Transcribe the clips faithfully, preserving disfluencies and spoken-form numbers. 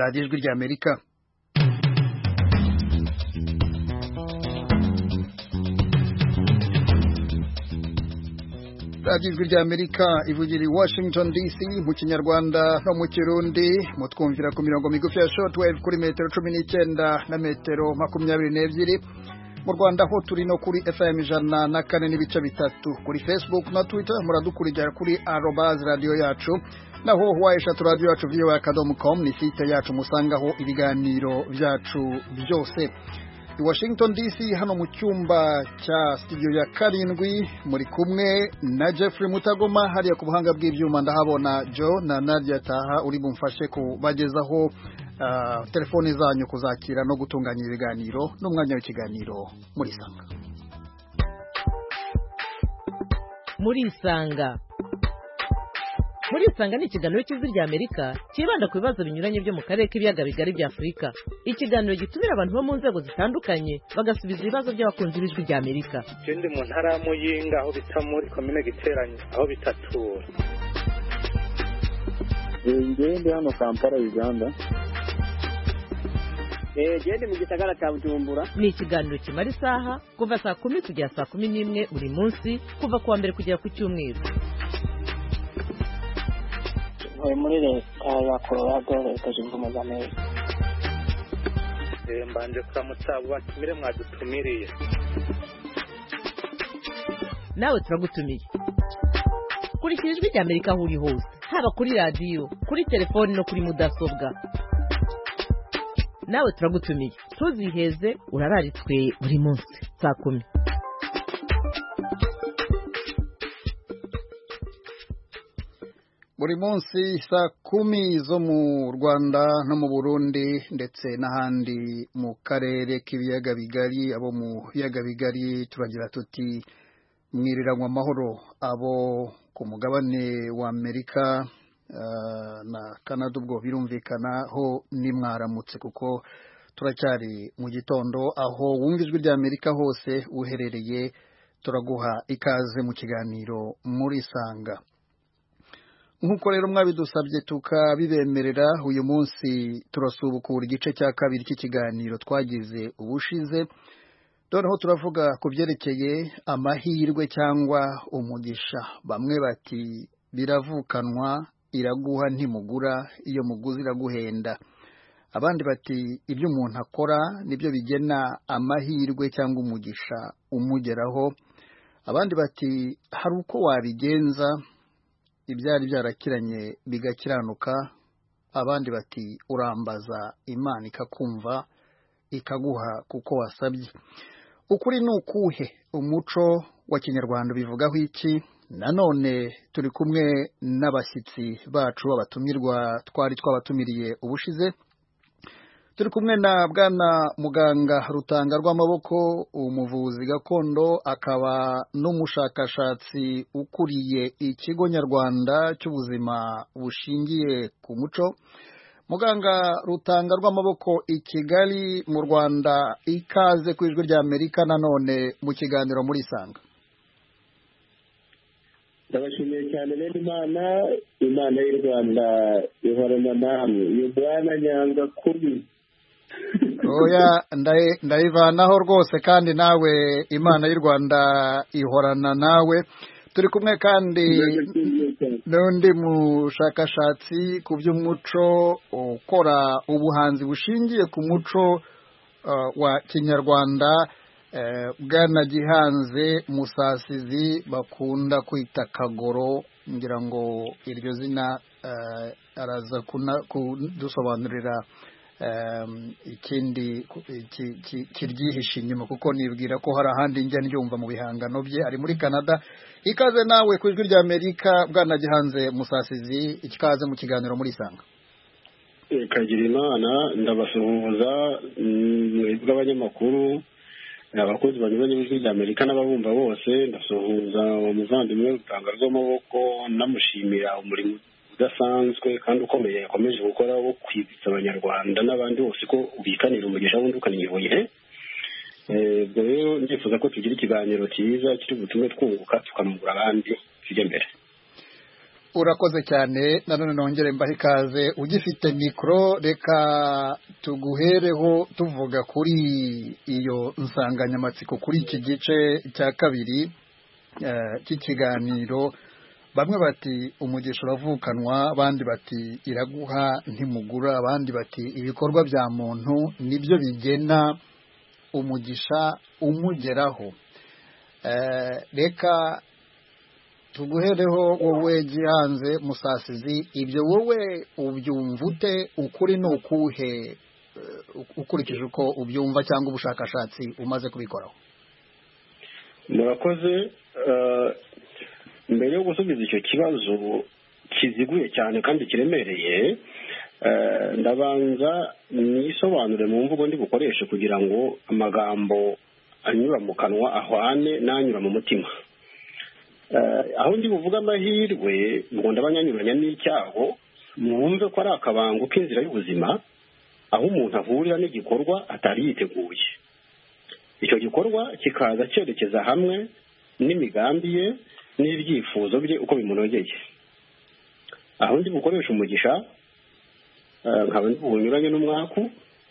radiyo ijwi ry'Amerika. radiyo ijwi ry'Amerika ivugira i Washington D C mu kinyarwanda no mu kirundi, mutwumvira ku mirongo migufi ya shortwave kuri metero cumi n'icyenda na metero makumyabiri n'ebyiri. Mu Rwanda ho turi no kuri F M ijana na kane n'ibice bitatu, kuri Facebook na Twitter muradukurikira kuri arobase radio yacu, naho wayeshatu radio yacu voa akadomo com ni site yacu musangaho ibiganiro byacu byose. I Washington D C hano mu cyumba cya studio ya karindwi muri kumwe na Jeffrey Mutagoma, hariya ku buhanga bw'ibyuma ndahabona Joe na Nadia Taha uri bumfashe kubagezaho Uh, telefoni zanyu kuzakira no gutunganya ibiganiro n'umwanya w'ikiganiro muri Sanga. Muri Sanga Muri Sanga ni ikiganiro cy'ijwi ry'Amerika kibanda ku bibazo binyuranye byo mu karere k'ibiyaga bigari bya Afurika. Ikiganiro gitumira abantu bo mu nzego zitandukanye bagasubiza ibibazo by'abakunzi b'ijwi ry'Amerika. Ikindi mu ntara ya Muyinga aho bita muri komine Giteranye aho bitatura. Ngende hano Kampala Uganda. Eh gende mu gisagara cya Bujumbura. Ni ikiganiro kimara isaha kuva saa kumi kugera saa kumi n'imwe buri munsi kuva kuwa mbere kugera ku cyumweru. Ntuye muri leta ya Colorado, leta zunze ubumwe za Amerika. Eh mbanje kuramutsa batumire mwadutumiriye. Nawe turagutumiye. Kurikira ijwi ry'Amerika aho uri hose, haba kuri radio, kuri telefoni no kuri mudasobwa. Nawe turagutumiye, tuziheze urararitswe buri munsi saa kumi. Buri munsi saa kumi zo mu Rwanda no mu Burundi ndetse n'ahandi mu karere k'ibiyaga bigari. Abo mu biyaga bigari turagira tuti mwiriranwa amahoro, abo ku mugabane wa Amerika Uh, na Canada ubwo birumvikana ho nimwaramutse, kuko turacyari mu gitondo. Aho wumva ijwi ry'Amerika hose uherereye turaguha ikaze mu kiganiro muri Sanga. Nkuko rero mwabidusabye tukabibemerera, uyu munsi turasubukura igice cya kabiri cy'ikiganiro twagize ubushize. Noneho turavuga ku byerekeye amahirwe cyangwa umugisha. Bamwe bati biravukanwa, iraguha ntimugura, iyo muguzi iraguhenda. Abandi bati ibyo umuntu akora nibyo bigena amahirwe cyangwa umugisha umugeraho. Abandi bati hari uko wabigenza ibyari byarakiranye bigakiranuka. Abandi bati urambaza Imana ikakumva ikaguha kuko wasabye. Ukuri ni ukuhe? Umuco wa Kinyarwanda bivugaho iki? Nanone turi kumwe n'abashyitsi bacu abatumirwa twari twabatumiriye ubushize. Turi kumwe na bwana muganga Rutanga rw'amaboko, umuvuzi gakondo, akaba n'umushakashatsi ukuriye ikigo nyarwanda cy'ubuzima bushingiye ku muco. Muganga Rutanga rw'amaboko i Kigali mu Rwanda, ikaze ku ijwi ry'Amerika nanone mu kiganiro muri Sanga. Ndabashimiye cyane rero Imana, Imana y'u Rwanda ihorana namwe. Iyo bwana nyanga kubi. Oya ndayivanaho rwose, kandi nawe Imana y'u Rwanda ihorana nawe. Turi kumwe kandi n'undi mushakashatsi ku by'umuco ukora ubuhanzi bushingiye ku muco uh, wa Kinyarwanda, uh, Bwana Gihanze Musasizi bakunda kwita Kagoro. Ngira ngo iryo zina uh, araza kudusobanurira um, ikindi kiryihishe inyuma, kuko nibwira ko hari ahandi njya ndyumva mu bihangano bye. Ari muri Canada. Ikaze nawe ku ijwi ry'Amerika Bwana Gihanze Musasizi, ikaze mu kiganiro muri Sanga. Kagira Imana, ndabasuhuza mwebwe abanyamakuru, abakozi banyuranye b'ijwi ry'Amerika n'ababumva bose. Ndasuhuza umuvandimwe Rutanga rw'amaboko, namushimira umurimo udasanzwe kandi ukomeye yakomeje gukora wo kwibutsa abanyarwanda n'abandi bose ko ubikanira umugisha wundi ukaniyoboye. Ubwo rero ndifuza ko tugira ikiganiro cyiza kiri butume twunguka tukanungura abandi tujya mbere. urakoze cyane nanone nongere mbahe ikaze ugifite mikoro reka tuguhereho tuvuga kuri iyo nsanganyamatsiko kuri iki gice cya kabiri cy'ikiganiro bamwe bati umugisha uravukanwa abandi bati iraguha ntimugura abandi bati ibikorwa bya muntu nibyo bigena umugisha umugeraho reka tuguhereho wowe gihanze Musasizi ibyo wowe ubyumva ute ukuri ni ukuhe ukurikije uko ubyumva cyangwa ubushakashatsi umaze kubikoraho murakoze mbere yo gusubiza icyo kibazo kiziguye cyane kandi kiremereye ndabanza nisobanure mu mvugo ndi bukoreshe kugira ngo amagambo anyura mu kanwa ahwane n'anyura mu mutima aho ndi buvuga amahirwe ngo ndabanyanyuranya n'icyago mwumve ko ari akabango k'inzira y'ubuzima aho umuntu ahurira n'igikorwa atari yiteguye icyo gikorwa kikaza cyerekeza hamwe n'imigambi ye n'ibyifuzo bye uko bimunogeye aho ndi bukoresha umugisha nkaba ndi bunyuranye n'umwaku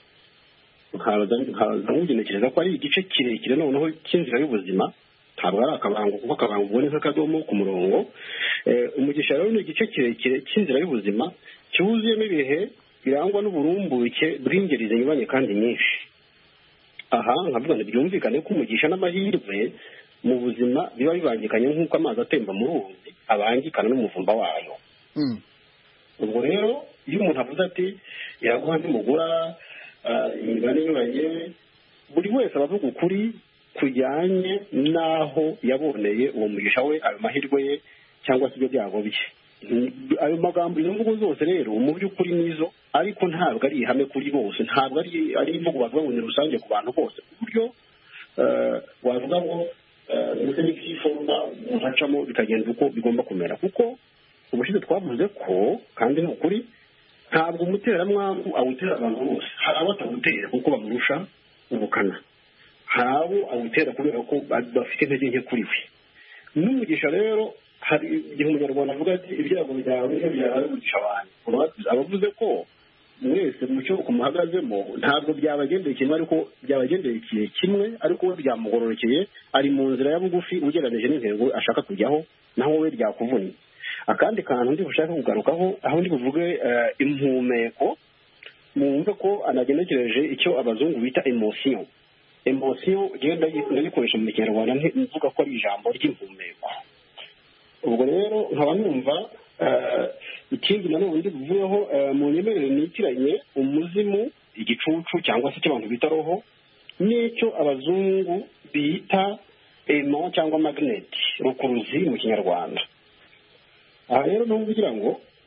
nkaza nkugenekereza ko ari igice kirekire noneho cy'inzira y'ubuzima ntabwo ari akabango kuko akabango ubwo ni nk'akadomo ku murongo umugisha rero ni igice kirekire cy'inzira y'ubuzima cyuzuyemo ibihe birangwa n'uburumbuke bw'ingeri zinyuranye kandi nyinshi aha nkavuga ngo byumvikane ko umugisha n'amahirwe mu buzima biba bibangikanye nk'uko amazi atemba mu ruzi abangikana n'umuvumba wayo ubwo rero iyo umuntu avuze ati iraguha ntimugura imigani inyuranye buri wese aba avuga ukuri kujyanye n'aho yaboneye uwo mugisha we ayo mahirwe ye cyangwa se ibyo byago bye ayo magambo izo mvugo zose rero mu by'ukuri nizo ariko ntabwo ari ihame kuri bose ntabwo ari ari imvugo bavuga ngo ni rusange ku bantu bose ku buryo wavuga ngo ndetse n'iby'iforoma umuntu acamo bikagenda uko bigomba kumera kuko ubushize twavuze ko kandi ni ukuri ntabwo umuteramwaku awutera abantu bose hari abo atawutera kuko bamurusha ubukana hari abo awutera kubera ko bafite intege nke kuri we n'umugisha rero hari igihe umunyarwanda avuga ati ibyago byawe niyo byawe umugisha wanjye abavuze ko mwese mu cyo kumuhagazemo ntabwo byabagendeye kimwe ariko byabagendeye kimwe ariko we byamugororokeye ari mu nzira ya bugufi ugereranije n'intego ashaka kujyaho naho we byakuvunnye akandi kantu ndi bushaka kugarukaho aho ndi buvuge impumeko mwumve ko anagenekereje icyo abazungu bita emotion emotion genda ndayikoresha mu kinyarwanda mvuga ko ari ijambo ry'impumeko ubwo rero nkaba numva ikindi nanone ndi buvuyeho mu nyemerere nitiranye umuzimu igicucu cyangwa se icyo abantu bita roho n'icyo abazungu bita emo cyangwa magnet rukuruzi mu kinyarwanda aha rero ni ukugira ngo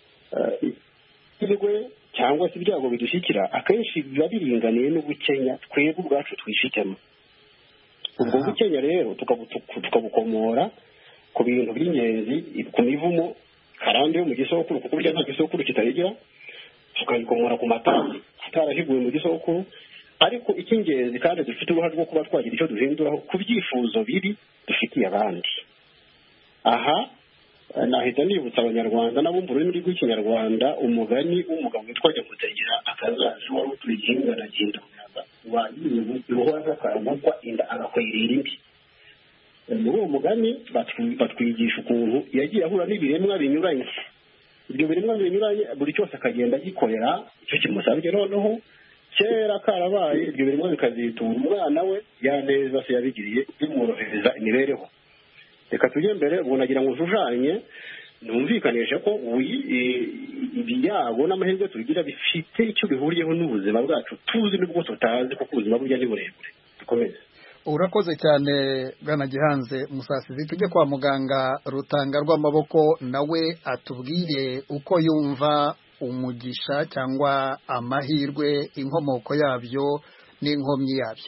ihirwe cyangwa se ibyago bidushyikira akenshi biba biringaniye n'ubukenya twebwe ubwacu twifitemo ubwo bukenya rero tukabukomora ku bintu by'ingenzi ku mivumo karande yo mu gisokuru kuko burya nta gisokuru kitayigira tukayikomora ku matasi atarahiguye mu gisokuru ariko icy'ingenzi kandi dufite uruhare rwo kuba twagira icyo duhinduraho ku byifuzo bibi dufitiye abandi aha nahita nibutsa abanyarwanda n'abumva ururimi rw'ikinyarwanda umugani w'umugabo witwa Nyamutegera akazaje wari utuye igihinga aragenda umuyaga wagiye iruhande akaramugwa inda agakwirira indi muri uwo mugani batwigisha ukuntu yagiye ahura n'ibiremwa binyuranye ibyo biremwa binyuranye buri cyose akagenda agikorera icyo kimusabye noneho kera karabaye ibyo biremwa bikazitura umwana we yaneza se yabigiriye bimworohereza imibereho reka tujye mbere ubu nagira ngo ushushanye numvikanishe ko ibyago n'amahirwe tugira bifite icyo bihuriyeho n'ubuzima bwacu tuzi n'ubwo tutazi kuko ubuzima burya ni burebure dukomeze urakoze cyane bwana Gihanze Musasizi tujye kwa muganga Rutanga rw'amaboko nawe atubwire uko yumva umugisha cyangwa amahirwe inkomoko yabyo n'inkomyi yabyo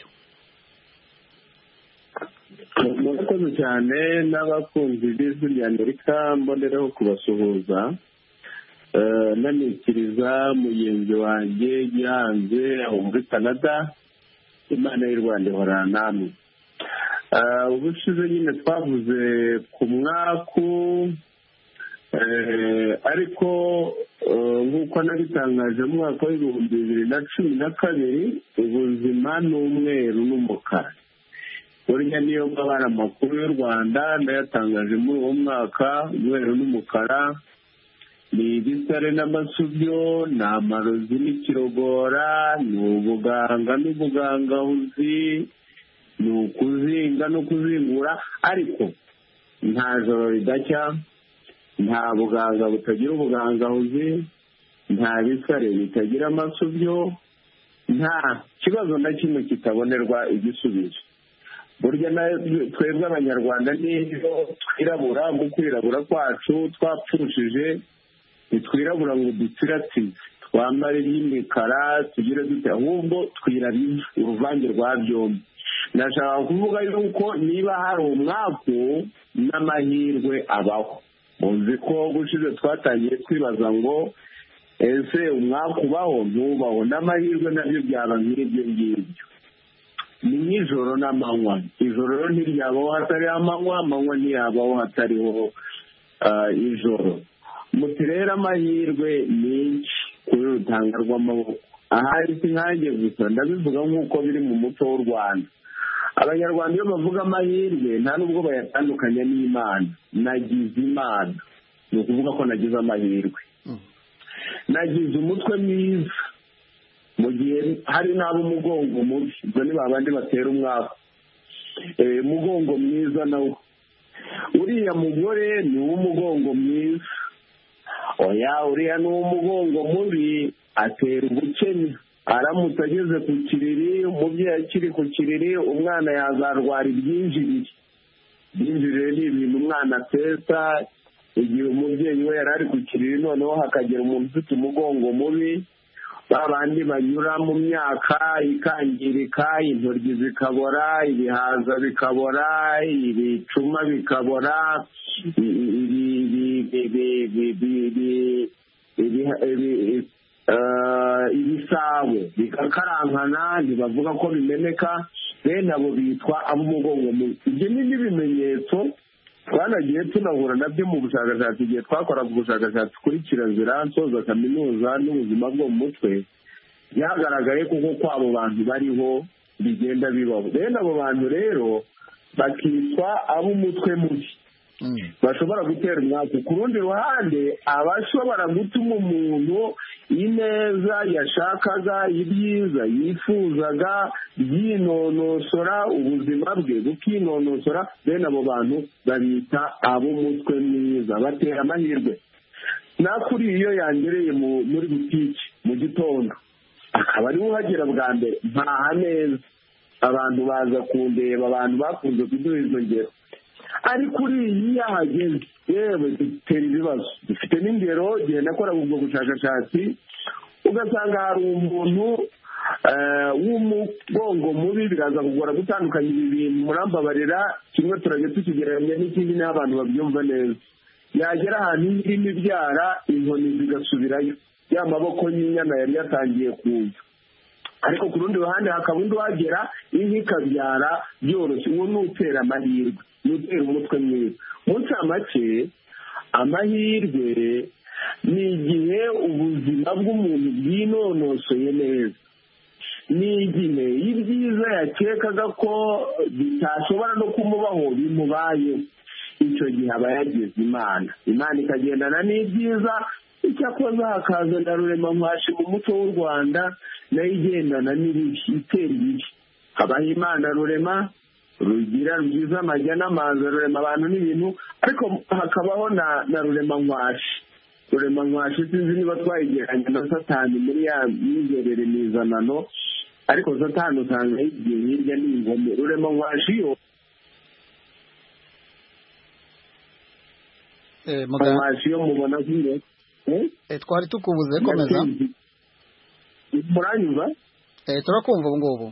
murakoze cyane n'abakunzi b'ijwi rya Amerika mbonereho kubasuhuza nanikiriza mugenzi wanjye Gihanze aho muri Canada Imana y'u Rwanda ihorana namwe ubushize nyine twavuze ku mwaku ariko nk'uko nabitangaje mu mwaka w'ibihumbi bibiri na cumi na kabiri ubuzima ni umweru n'umukara. burya niyo mabara amakuru y'u Rwanda ndayatangaje muri uwo mwaka umweru n'umukara, ni ibisare n'amasubyo, ni amarozi n'ikirogora, ni ubuganga n'ubugangahuzi, ni ukuzinga no kuzingura, ariko nta joro ridacya, nta buganga butagira ubugangahuzi, nta bisare bitagira amasubyo, nta kibazo na kimwe kitabonerwa igisubizo. burya twebwe abanyarwanda niyo twirabura, mu kwirabura kwacu twapfushije ntitwirabura ngo dutsiratize twambare y'imikara tugire dute, ahubwo twirabije uruvange rwa byombi. nashaka kuvuga yuko niba hari umwaku n'amahirwe abaho. muzi ko gushize twatangiye twibaza ngo ese umwaku ubaho ntubaho, n'amahirwe nabyo byaba nk'ibyo ngibyo. ni nk'ijoro n'amanywa, ijoro ntiryabaho hatariho amanywa, amanywa ntiyabaho hatariho ijoro. muti rero amahirwe menshi kuri rutanga rw'amaboko, ahari si nkange gusa ndabivuga nk'uko biri mu muco w'u Rwanda. abanyarwanda iyo bavuga amahirwe nta nubwo bayatandukanya n'Imana. nagize Imana ni ukuvuga ko nagize amahirwe. nagize umutwe mwiza mu gihe hari n'abo umugongo mubi, ubwo ni babandi batera umwaka. umugongo mwiza nawo, uriya mugore ni uw'umugongo mwiza. oya uriya ni uw'umugongo mubi, atera ubukene. aramutse ageze ku kiriri, umubyeyi akiri ku kiriri, umwana yazarwara ibyinjirire. ibyinjirire ni ibintu umwana atesa igihe umubyeyi we yari ari ku kiriri, noneho hakagera umuntu ufite umugongo mubi, babandi banyura mu myaka ikangirika, intoryi zikabora, ibihaza bikabora, ibicuma bikabora, ibisabo bikakarankana, ntibavuga ko bimeneka. bene abo bitwa ab'umugongo mubi. ibyo ni n'ibimenyetso twanagiye tunahura nabyo mu bushakashatsi igihe twakoraga ubushakashatsi kuri kirazira nsoza kaminuza n'ubuzima bwo mu mutwe. byagaragaye kuko ko abo bantu bariho bigenda bibaho. bene abo bantu rero bakitwa ab'umutwe mubi, bashobora gutera umwaku. ku rundi ruhande abashobora gutuma umuntu ineza yashakaga, ibyiza yifuzaga byinonosora, ubuzima bwe bukinonosora, bene abo bantu babita ab'umutwe mwiza, batera amahirwe. nakuri iyo yangereye muri butiki mu gitondo akaba ariwe uhagera bwa mbere, mpaha neza, abantu baza kundeba, abantu bakunze kuduha izo ngero. ariko uriya iyo ahageze yewe dutera ibibazo. dufite n'ingero igihe nakoraga ubwo bushakashatsi, ugasanga hari umuntu w'umugongo mubi, biraza kugora gutandukanya ibi bintu, murambabarira, kimwe turajya tukigereranya n'ikindi n'abantu babyumva neza. yagera ahantu irimo ibyara, inkoni zigasubirayo, ya maboko y'inyana yari yatangiye kuza. ariko ku rundi ruhande hakaba undi wagera inka ikabyara byoroshye. uwo ni utera amahirwe, ni utera umutwe mwiza. mu ncamake, amahirwe ni igihe ubuzima bw'umuntu bwinonosoye neza, ni igihe ibyiza yakekaga ko bitashobora no kumubaho bimubayeho. icyo gihe aba yagize Imana, Imana ikagendana n'ibyiza. icyakoze hakaza na rurema nkwashi mu muco w'u Rwanda, nayo igendana n'ibibi, itera ibibi. habaho Imana rurema, rugira rwiza amajya n'amaza, rurema abantu n'ibintu, ariko hakabaho na na rurema nkwashi. rurema nkwashi sinzi niba twayigeranya na Satani muri ya myizerere mizanano, ariko Satani usanga yigiye hirya n'ingome. rurema nkwashi yo nkwashi yo mubona nk'ingome. twari tukubuze, komeza. muranyumva? turakumva ubu ngubu.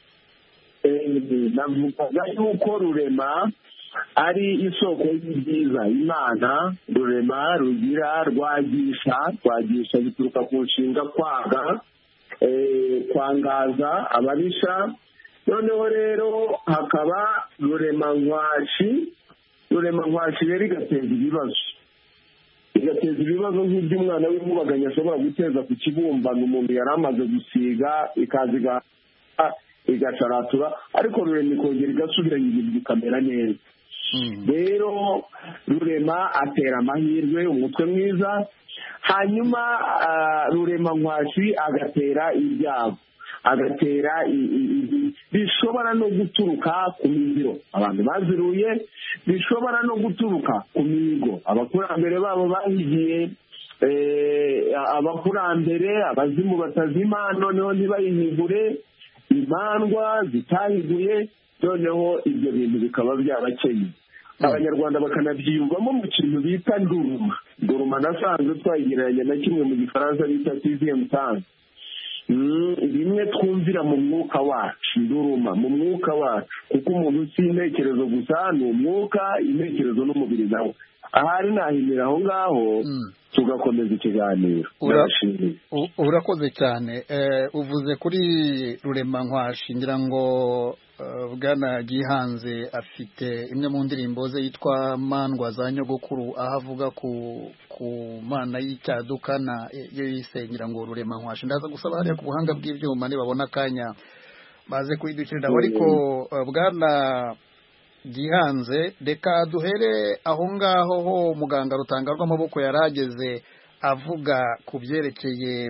navuga yuko rurema ari isoko y'ibyiza. Imana rurema, rugira, rwagisha. rwagisha bituruka ku nshinga kwaga, kwangaza ababisha. noneho rero hakaba rurema nkwashi. rurema nkwashi rero igateza ibibazo. igateza ibibazo nk'iby'umwana w'inkubaganyi ashobora guteza ku kibumbano umuntu yari amaze gusiga ikaza igacaratura ariko rurema ikongera igasubira ibintu bikamera neza. Rero rurema atera amahirwe umutwe mwiza, hanyuma rurema nkwashi agatera ibyago, agatera bishobora no guturuka ku miziro abantu baziruye, bishobora no guturuka ku mihigo abakurambere babo bahigiye, abakurambere abazimu batazima noneho ntibayihigure, imandwa zitahiguye noneho ibyo bintu bikaba byabakeye. Abanyarwanda bakanabyiyumvamo mu kintu bita nduruma. Nduruma nasanzwe twayigereranya na kimwe mu gifaransa bita sixième sens. Rimwe twumvira mu mwuka wacu, nduruma mu mwuka wacu, kuko umuntu si intekerezo gusa, ni umwuka, intekerezo n'umubiri nawe. Ahari nahimira aho ngaho tugakomeza ikiganiro. Urakoze cyane. Uvuze kuri rurema nkwashi, ngira ngo Bwana Gihanze afite imwe mu ndirimbo ze yitwa Mandwa za Nyogokuru, aho avuga ku ku mana y'icyadukana yo yisengera ngo rurema nkwashi. Ndaza gusaba hariya ku buhanga bw'ibyuma nibabona akanya baze kwidukirira. Ariko Bwana Gihanze, reka duhere aho ngaho ho muganga Rutanga rw'amaboko yarageze avuga ku byerekeye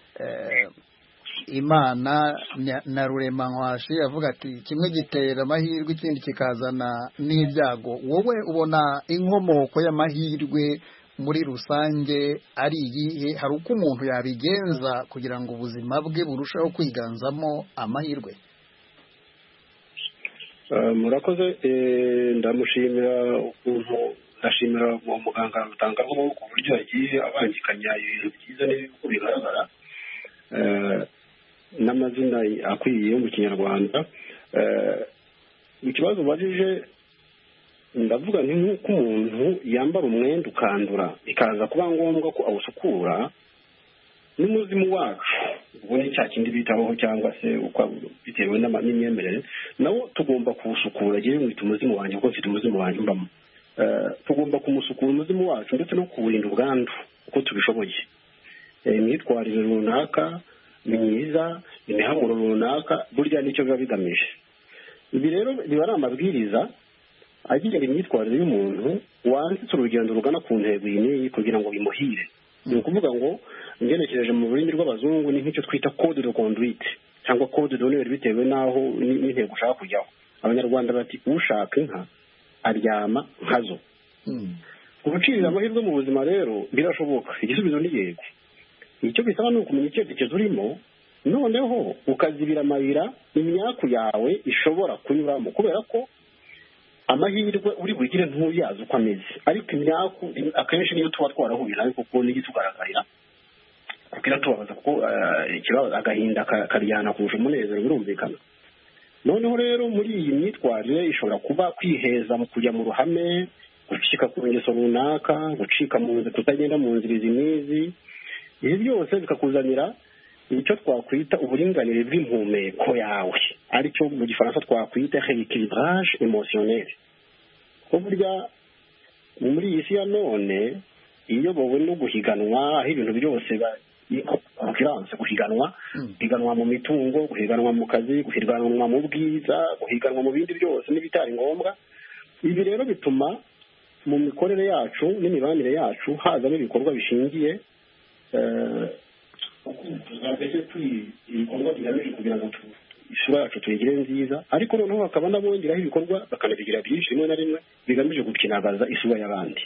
Imana na rurema nkwashi, avuga ati kimwe gitera amahirwe ikindi kikazana n'ibyago. Wowe ubona inkomoko y'amahirwe muri rusange ari iyihe? Hari uko umuntu yabigenza kugira ngo ubuzima bwe burusheho kwiganzamo amahirwe? Murakoze, ndamushimira ukuntu ndashimira uwo muganga Rutanga rw'amaboko uburyo yagiye abangikanya ibintu byiza n'ibiko bigaragara n'amazina akwiye yo mu Kinyarwanda. Ikibazo ubajije ndavuga nti nk'uko umuntu yambara umwenda ukandura bikaza kuba ngombwa ko awusukura, n'umuzimu wacu ubwo ni cya kindi bitaho cyangwa se uko bitewe n'imyemerere nawo tugomba kuwusukura. Ngewe mwita umuzimu wanjye kuko mfite umuzimu wanjye mbamo. Tugomba kumusukura umuzimu wacu ndetse no kuwurinda ubwandu uko tubishoboye. Imyitwarire runaka myiza, imihamuro runaka, burya nicyo biba bigamije. Ibi rero biba ari amabwiriza agenga imyitwarire y'umuntu wanditse urugendo rugana ku ntego iyi n'iyi kugira ngo bimuhire. Ni ukuvuga ngo ngenekereje mu rurimi rw'abazungu ni nk'icyo twita code de conduite cyangwa code d'honneur bitewe n'aho n'intego ushaka kujyaho. Abanyarwanda bati ushaka inka aryama nkazo. Gucirira amahirwe mu buzima rero birashoboka, igisubizo ni yego. Icyo bisaba ni ukumenya icyerekezo urimo, noneho ukazibira amayira imyaku yawe ishobora kunyuramo, kubera ko amahirwe uri bugire ntuyazi uko ameze, ariko imyaku akenshi niyo tuba twarahuye nayo kuko niyo tugaragarira kuko tubabaza kuko ikibazo agahinda karyana kurusha umunezero birumvikana. Noneho rero muri iyi myitwarire ishobora kuba kwiheza mu kujya mu ruhame, gucika ku ngeso runaka, gucika mu nzira, kutagenda mu nzira izi n'izi. Ibi byose bikakuzanira icyo twakwita uburinganire bw'impumeko yawe, aricyo mu gifaransa twakwita rééquilibrage émotionnel. Ko burya muri iyi si ya none iyobowe no guhiganwa, aho ibintu byose concurrence, guhiganwa guhiganwa mu mitungo, guhiganwa mu kazi, guhiganwa mu bwiza, guhiganwa mu bindi byose n'ibitari ngombwa. Ibi rero bituma mu mikorere yacu n'imibanire yacu hazamo ibikorwa bishingiye ibikorwa bigamije kugira ngo isura yacu tuyigire nziza, ariko noneho hakaba n'abongeraho ibikorwa bakanabigira byinshi rimwe na rimwe bigamije gukinagaza isura y'abandi.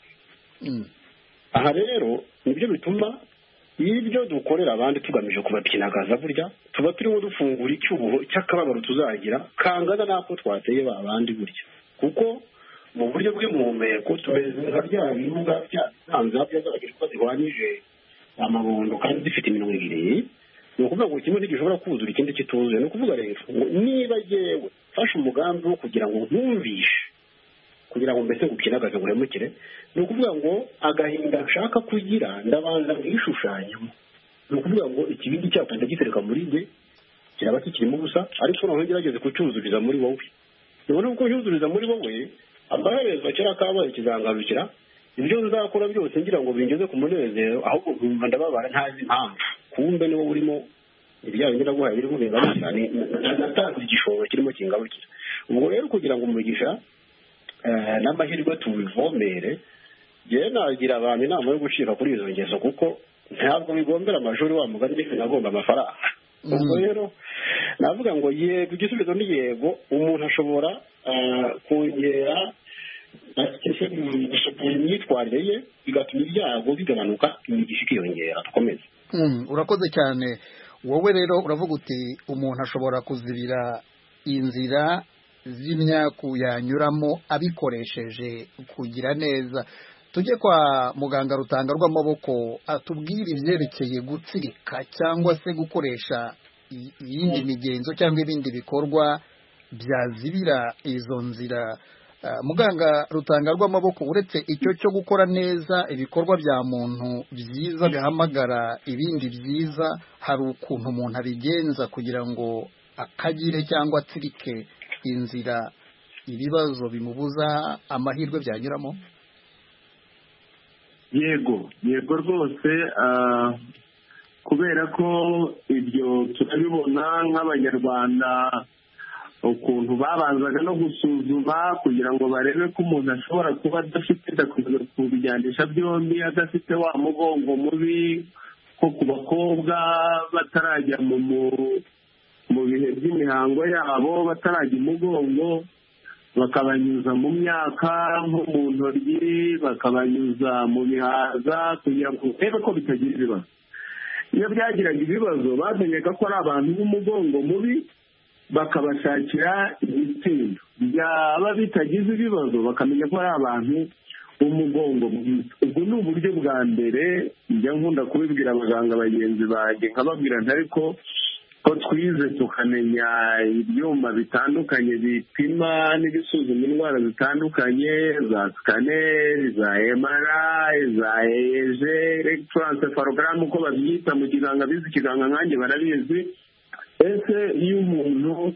Aha rero nibyo bituma ibyo dukorera abandi tugamije kubakinagaza burya tuba turimo dufungura icyuho cy'akababaro tuzagira kangana n'ako twateye ba bandi burya, kuko mu buryo bw'impumeko tumeze nka bya bimuga byatanze byagaragaje ko zihwanyije amabondo kandi zifite iminwa ibiri. Ni ukuvuga ngo kimwe ntigishobora kuzura ikindi kituzuye. Ni ukuvuga rero niba yewe fashe umugambi wo kugira ngo nkumvishe, kugira ngo mbese gukinagaze guhemukire, ni ukuvuga ngo agahinda nshaka kugira ndabanza nkishushanyamo. Ni ukuvuga ngo ikibindi cyacu ndagitereka muri nge kiraba kikirimo ubusa, ariko noneho ngerageze kucyuzuriza muri wowe. Nibona uko cyuzuriza muri wowe amaherezo kera kabaye kizangarukira ibyo nzakora byose ngira ngo bingeze ku munezero ahubwo nkumva ndababara ntazi impamvu kumbe niwo urimo ibyawe ndiraguhaye biri kubera cyane natanze igishoro kirimo kingarukira ubwo rero kugira ngo umugisha n'amahirwe tubivomere je nagira abantu inama yo gucira kuri izo ngeso kuko ntabwo bigombera amashuri wa mugani ndetse nagomba amafaranga ubwo rero navuga ngo yego igisubizo ni yego umuntu ashobora kongera imyitwarire ye bigatuma ibyago bigabanuka imigisha ikiyongera dukomeze. Urakoze cyane. Wowe rero uravuga uti umuntu ashobora kuzibira inzira z'imyaku yanyuramo abikoresheje kugira neza. Tujye kwa muganga Rutanga rw'amaboko atubwire ibyerekeye gutsirika cyangwa se gukoresha iyindi migenzo cyangwa ibindi bikorwa byazibira izo nzira. Muganga Rutanga rw'amaboko uretse icyo cyo gukora neza ibikorwa bya muntu byiza bihamagara ibindi byiza, hari ukuntu umuntu abigenza kugira ngo akagire cyangwa atsirike inzira ibibazo bimubuza amahirwe byanyuramo? Yego yego rwose, kubera ko ibyo turabibona nk'abanyarwanda ukuntu babanzaga no gusuzuma kugira ngo barebe ko umuntu ashobora kuba adafite kubijyanisha byombi, adafite wa mugongo mubi ko ku bakobwa batarajya mu mu bihe by'imihango yabo batarajya umugongo, bakabanyuza mu myaka nko mu ntoryi, bakabanyuza mu bihaza kugira ngo urebe ko bitagira ibibazo. Iyo byagiraga ibibazo bamenyaga ko ari abantu b'umugongo mubi bakabashakira ibitindo, byaba bitagize ibibazo bakamenya ko ari abantu b'umugongo mwiza. Ubwo ni uburyo bwa mbere njya nkunda kubibwira abaganga bagenzi banjye nkababwira ariko ko twize tukamenya ibyuma bitandukanye bipima n'ibisuzuma indwara zitandukanye, za sikaneri, za emarayi, za eje, elegitoransefarogaramu uko babyita mu kiganga, bizi ikiganga nkanjye barabizi. Ese iyo umuntu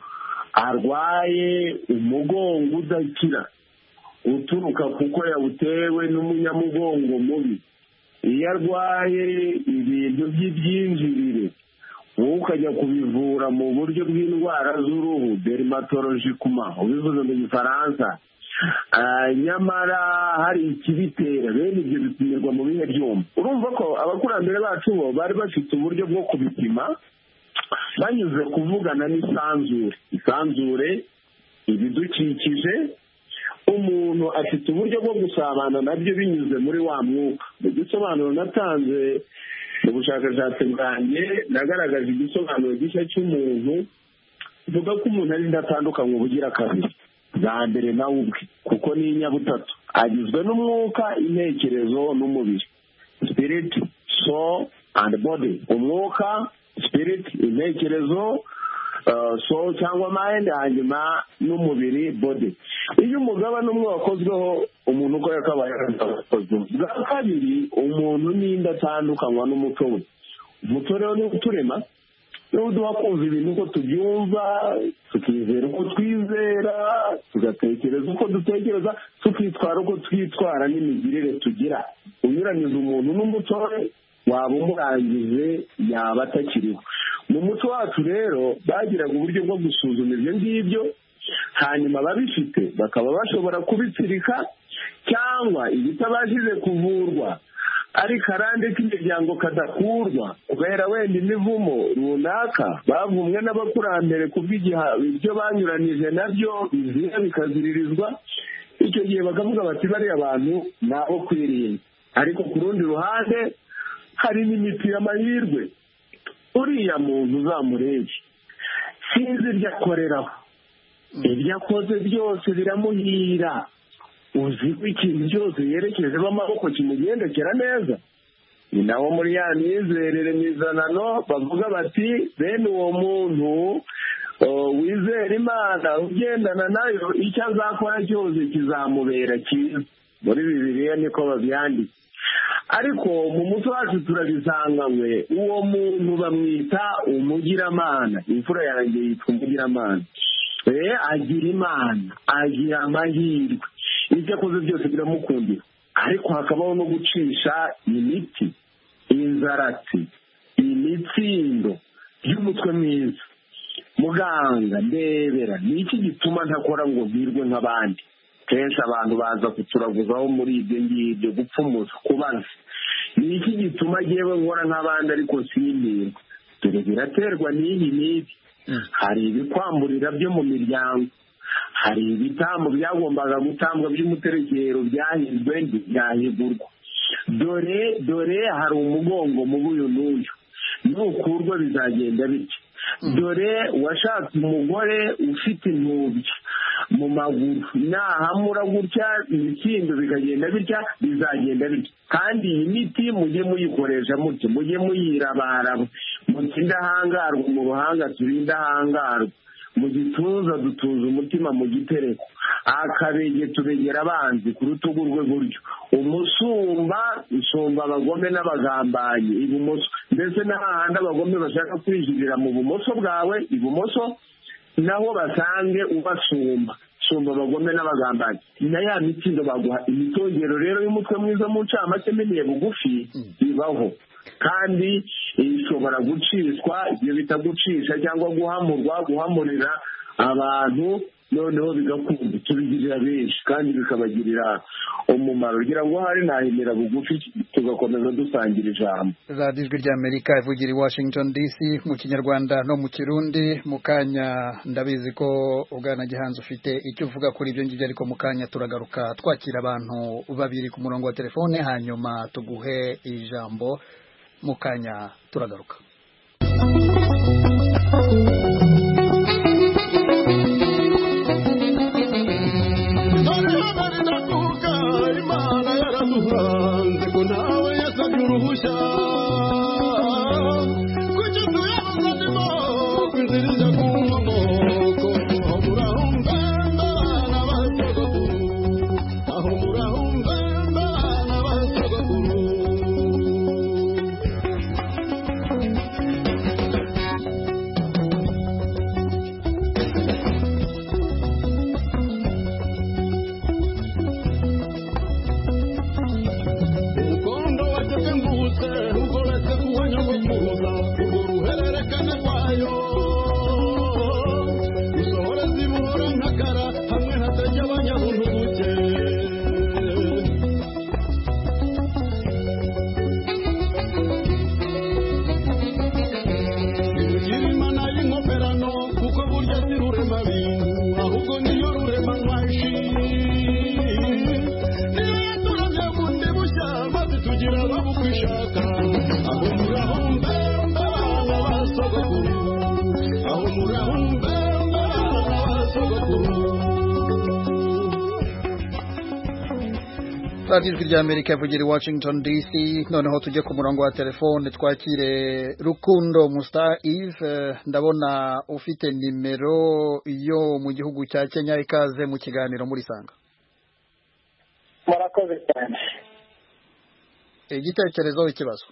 arwaye umugongo udakira uturuka kuko yawutewe n'umunyamugongo mubi, iyo arwaye ibintu by'ibyinjirire wowe ukajya kubivura mu buryo bw'indwara z'uruhu dermatologikuma ubivuze mu gifaransa, nyamara hari ikibitera, bene ibyo bipimirwa mu bihe byuma. Urumva ko abakurambere bacu bo bari bafite uburyo bwo kubipima banyuze kuvugana n'isanzure. Isanzure, ibidukikije, umuntu afite uburyo bwo gusabana nabyo binyuze muri wa mwuka. Mu gisobanuro natanze mu bushakashatsi bwanjye nagaragaje igisobanuro gishya cy'umuntu, vuga ko umuntu ari ndatandukanye ubugira kabiri. Bwa mbere nawe ubwe kuko ni inyabutatu, agizwe n'umwuka, intekerezo n'umubiri, spirit, soul and body. Umwuka, spirit, intekerezo, soul cyangwa mind, hanyuma n'umubiri, body. Iyo umugabane umwe wakozweho umuntu uko yakabaye yarakozwe. Bwa kabiri umuntu ni indatandukanywa n'umuco we. Umuco rero ni uturema, niwo duha kumva ibintu uko tubyumva, tukizera uko twizera, tugatekereza uko dutekereza, tukitwara uko twitwara n'imigirire tugira. Unyuranyije umuntu n'umuco we waba umurangije yaba atakiriho. Mu muco wacu rero bagiraga uburyo bwo gusuzuma ibyo ngibyo, hanyuma ababifite bakaba bashobora kubitsirika, cyangwa ibitabashije kuvurwa ari karande k'imiryango kadakurwa kubera wenda imivumo runaka bavumwe n'abakurambere kubw'igiha ibyo banyuranije nabyo bizira bikaziririzwa. Icyo gihe bakavuga bati bariya abantu nabo kwirinda. Ariko ku rundi ruhande hari n'imiti y'amahirwe. Uriya muntu uzamurebe sinzi ibyo akoreraho, ibyo akoze byose biramuhira. Uzi ko ikintu cyose yerekejeho amaboko kimugendekera neza. Ni nawo muri ya myizerere mizanano bavuga bati bene uwo muntu wizera Imana ugendana nayo icyo azakora cyose kizamubera cyiza. Muri Bibiliya niko babyanditse. Ariko mu muco wacu turabisanganywe, uwo muntu bamwita umugiramana. Imfura yanjye yitwa umugiramana. Eh, agira Imana, agira amahirwe, ibyo akoze byose biramukundira. ariko hakabaho no gucisha imiti, inzaratsi, imitsindo y'umutwe mwiza. Muganga ndebera ni iki gituma ntakora ngo ntirwe nk'abandi? Kenshi abantu baza kuturaguzaho muri ibyo ngibyo, gupfumuza, kubaza. Ni iki gituma yewe nkora nk'abandi ariko sinirwe? Dore biraterwa n'iyi n'ibi. Hari ibikwamburira byo mu miryango, hari ibitambo byagombaga gutambwa by'umuterekero byahizwe ntibyahigurwa. Dore dore hari umugongo mu buyu n'uyu, nukurwa bizagenda bityo. Dore washatse umugore ufite intubya mu maguru, nahamura gutya ibikindo bikagenda bitya, bizagenda bitya. Kandi iyi miti mujye muyikoresha mutyo, mujye muyirabaraba, muti indahangarwa mu ruhanga turi indahangarwa, mu gituza dutuza umutima mu gitereko, akabege tubegera abanzi ku rutugu rwe buryo, umusumba usumba abagome n'abagambanyi ibumoso. Mbese n'ahandi abagome bashaka kwijirira mu bumoso bwawe ibumoso, naho basange ubasumba, sumba abagome n'abagambanyi. Na ya mitsindo baguha imitongero rero y'umutwe mwiza mu ncamake meneye bugufi ibaho, kandi ishobora gucishwa, ibyo bita gucisha cyangwa guhamurwa, guhamurira abantu, noneho bigakunda tubigirira benshi kandi bikabagirira umumaro. Kugira ngo hari nahimira bugufi tugakomeza dusangira ijambo. radiyo ijwi ry'Amerika ivugira i Washington D C mu kinyarwanda no mu kirundi. Mu kanya ndabizi ko Bwana Gihanzi ufite icyo uvuga kuri ibyo ngibyo, ariko mu kanya turagaruka twakira abantu babiri ku murongo wa telefone, hanyuma tuguhe ijambo. Mu kanya turagaruka. radiyo ijwi ry'Amerika ivugira i Washington D C. Noneho tujye ku murongo wa telefone twakire Rukundo Musta Yves. Ndabona ufite nimero yo mu gihugu cya Kenya. Ikaze mu kiganiro muri Sanga. Murakoze cyane. Igitekerezo, ikibazo?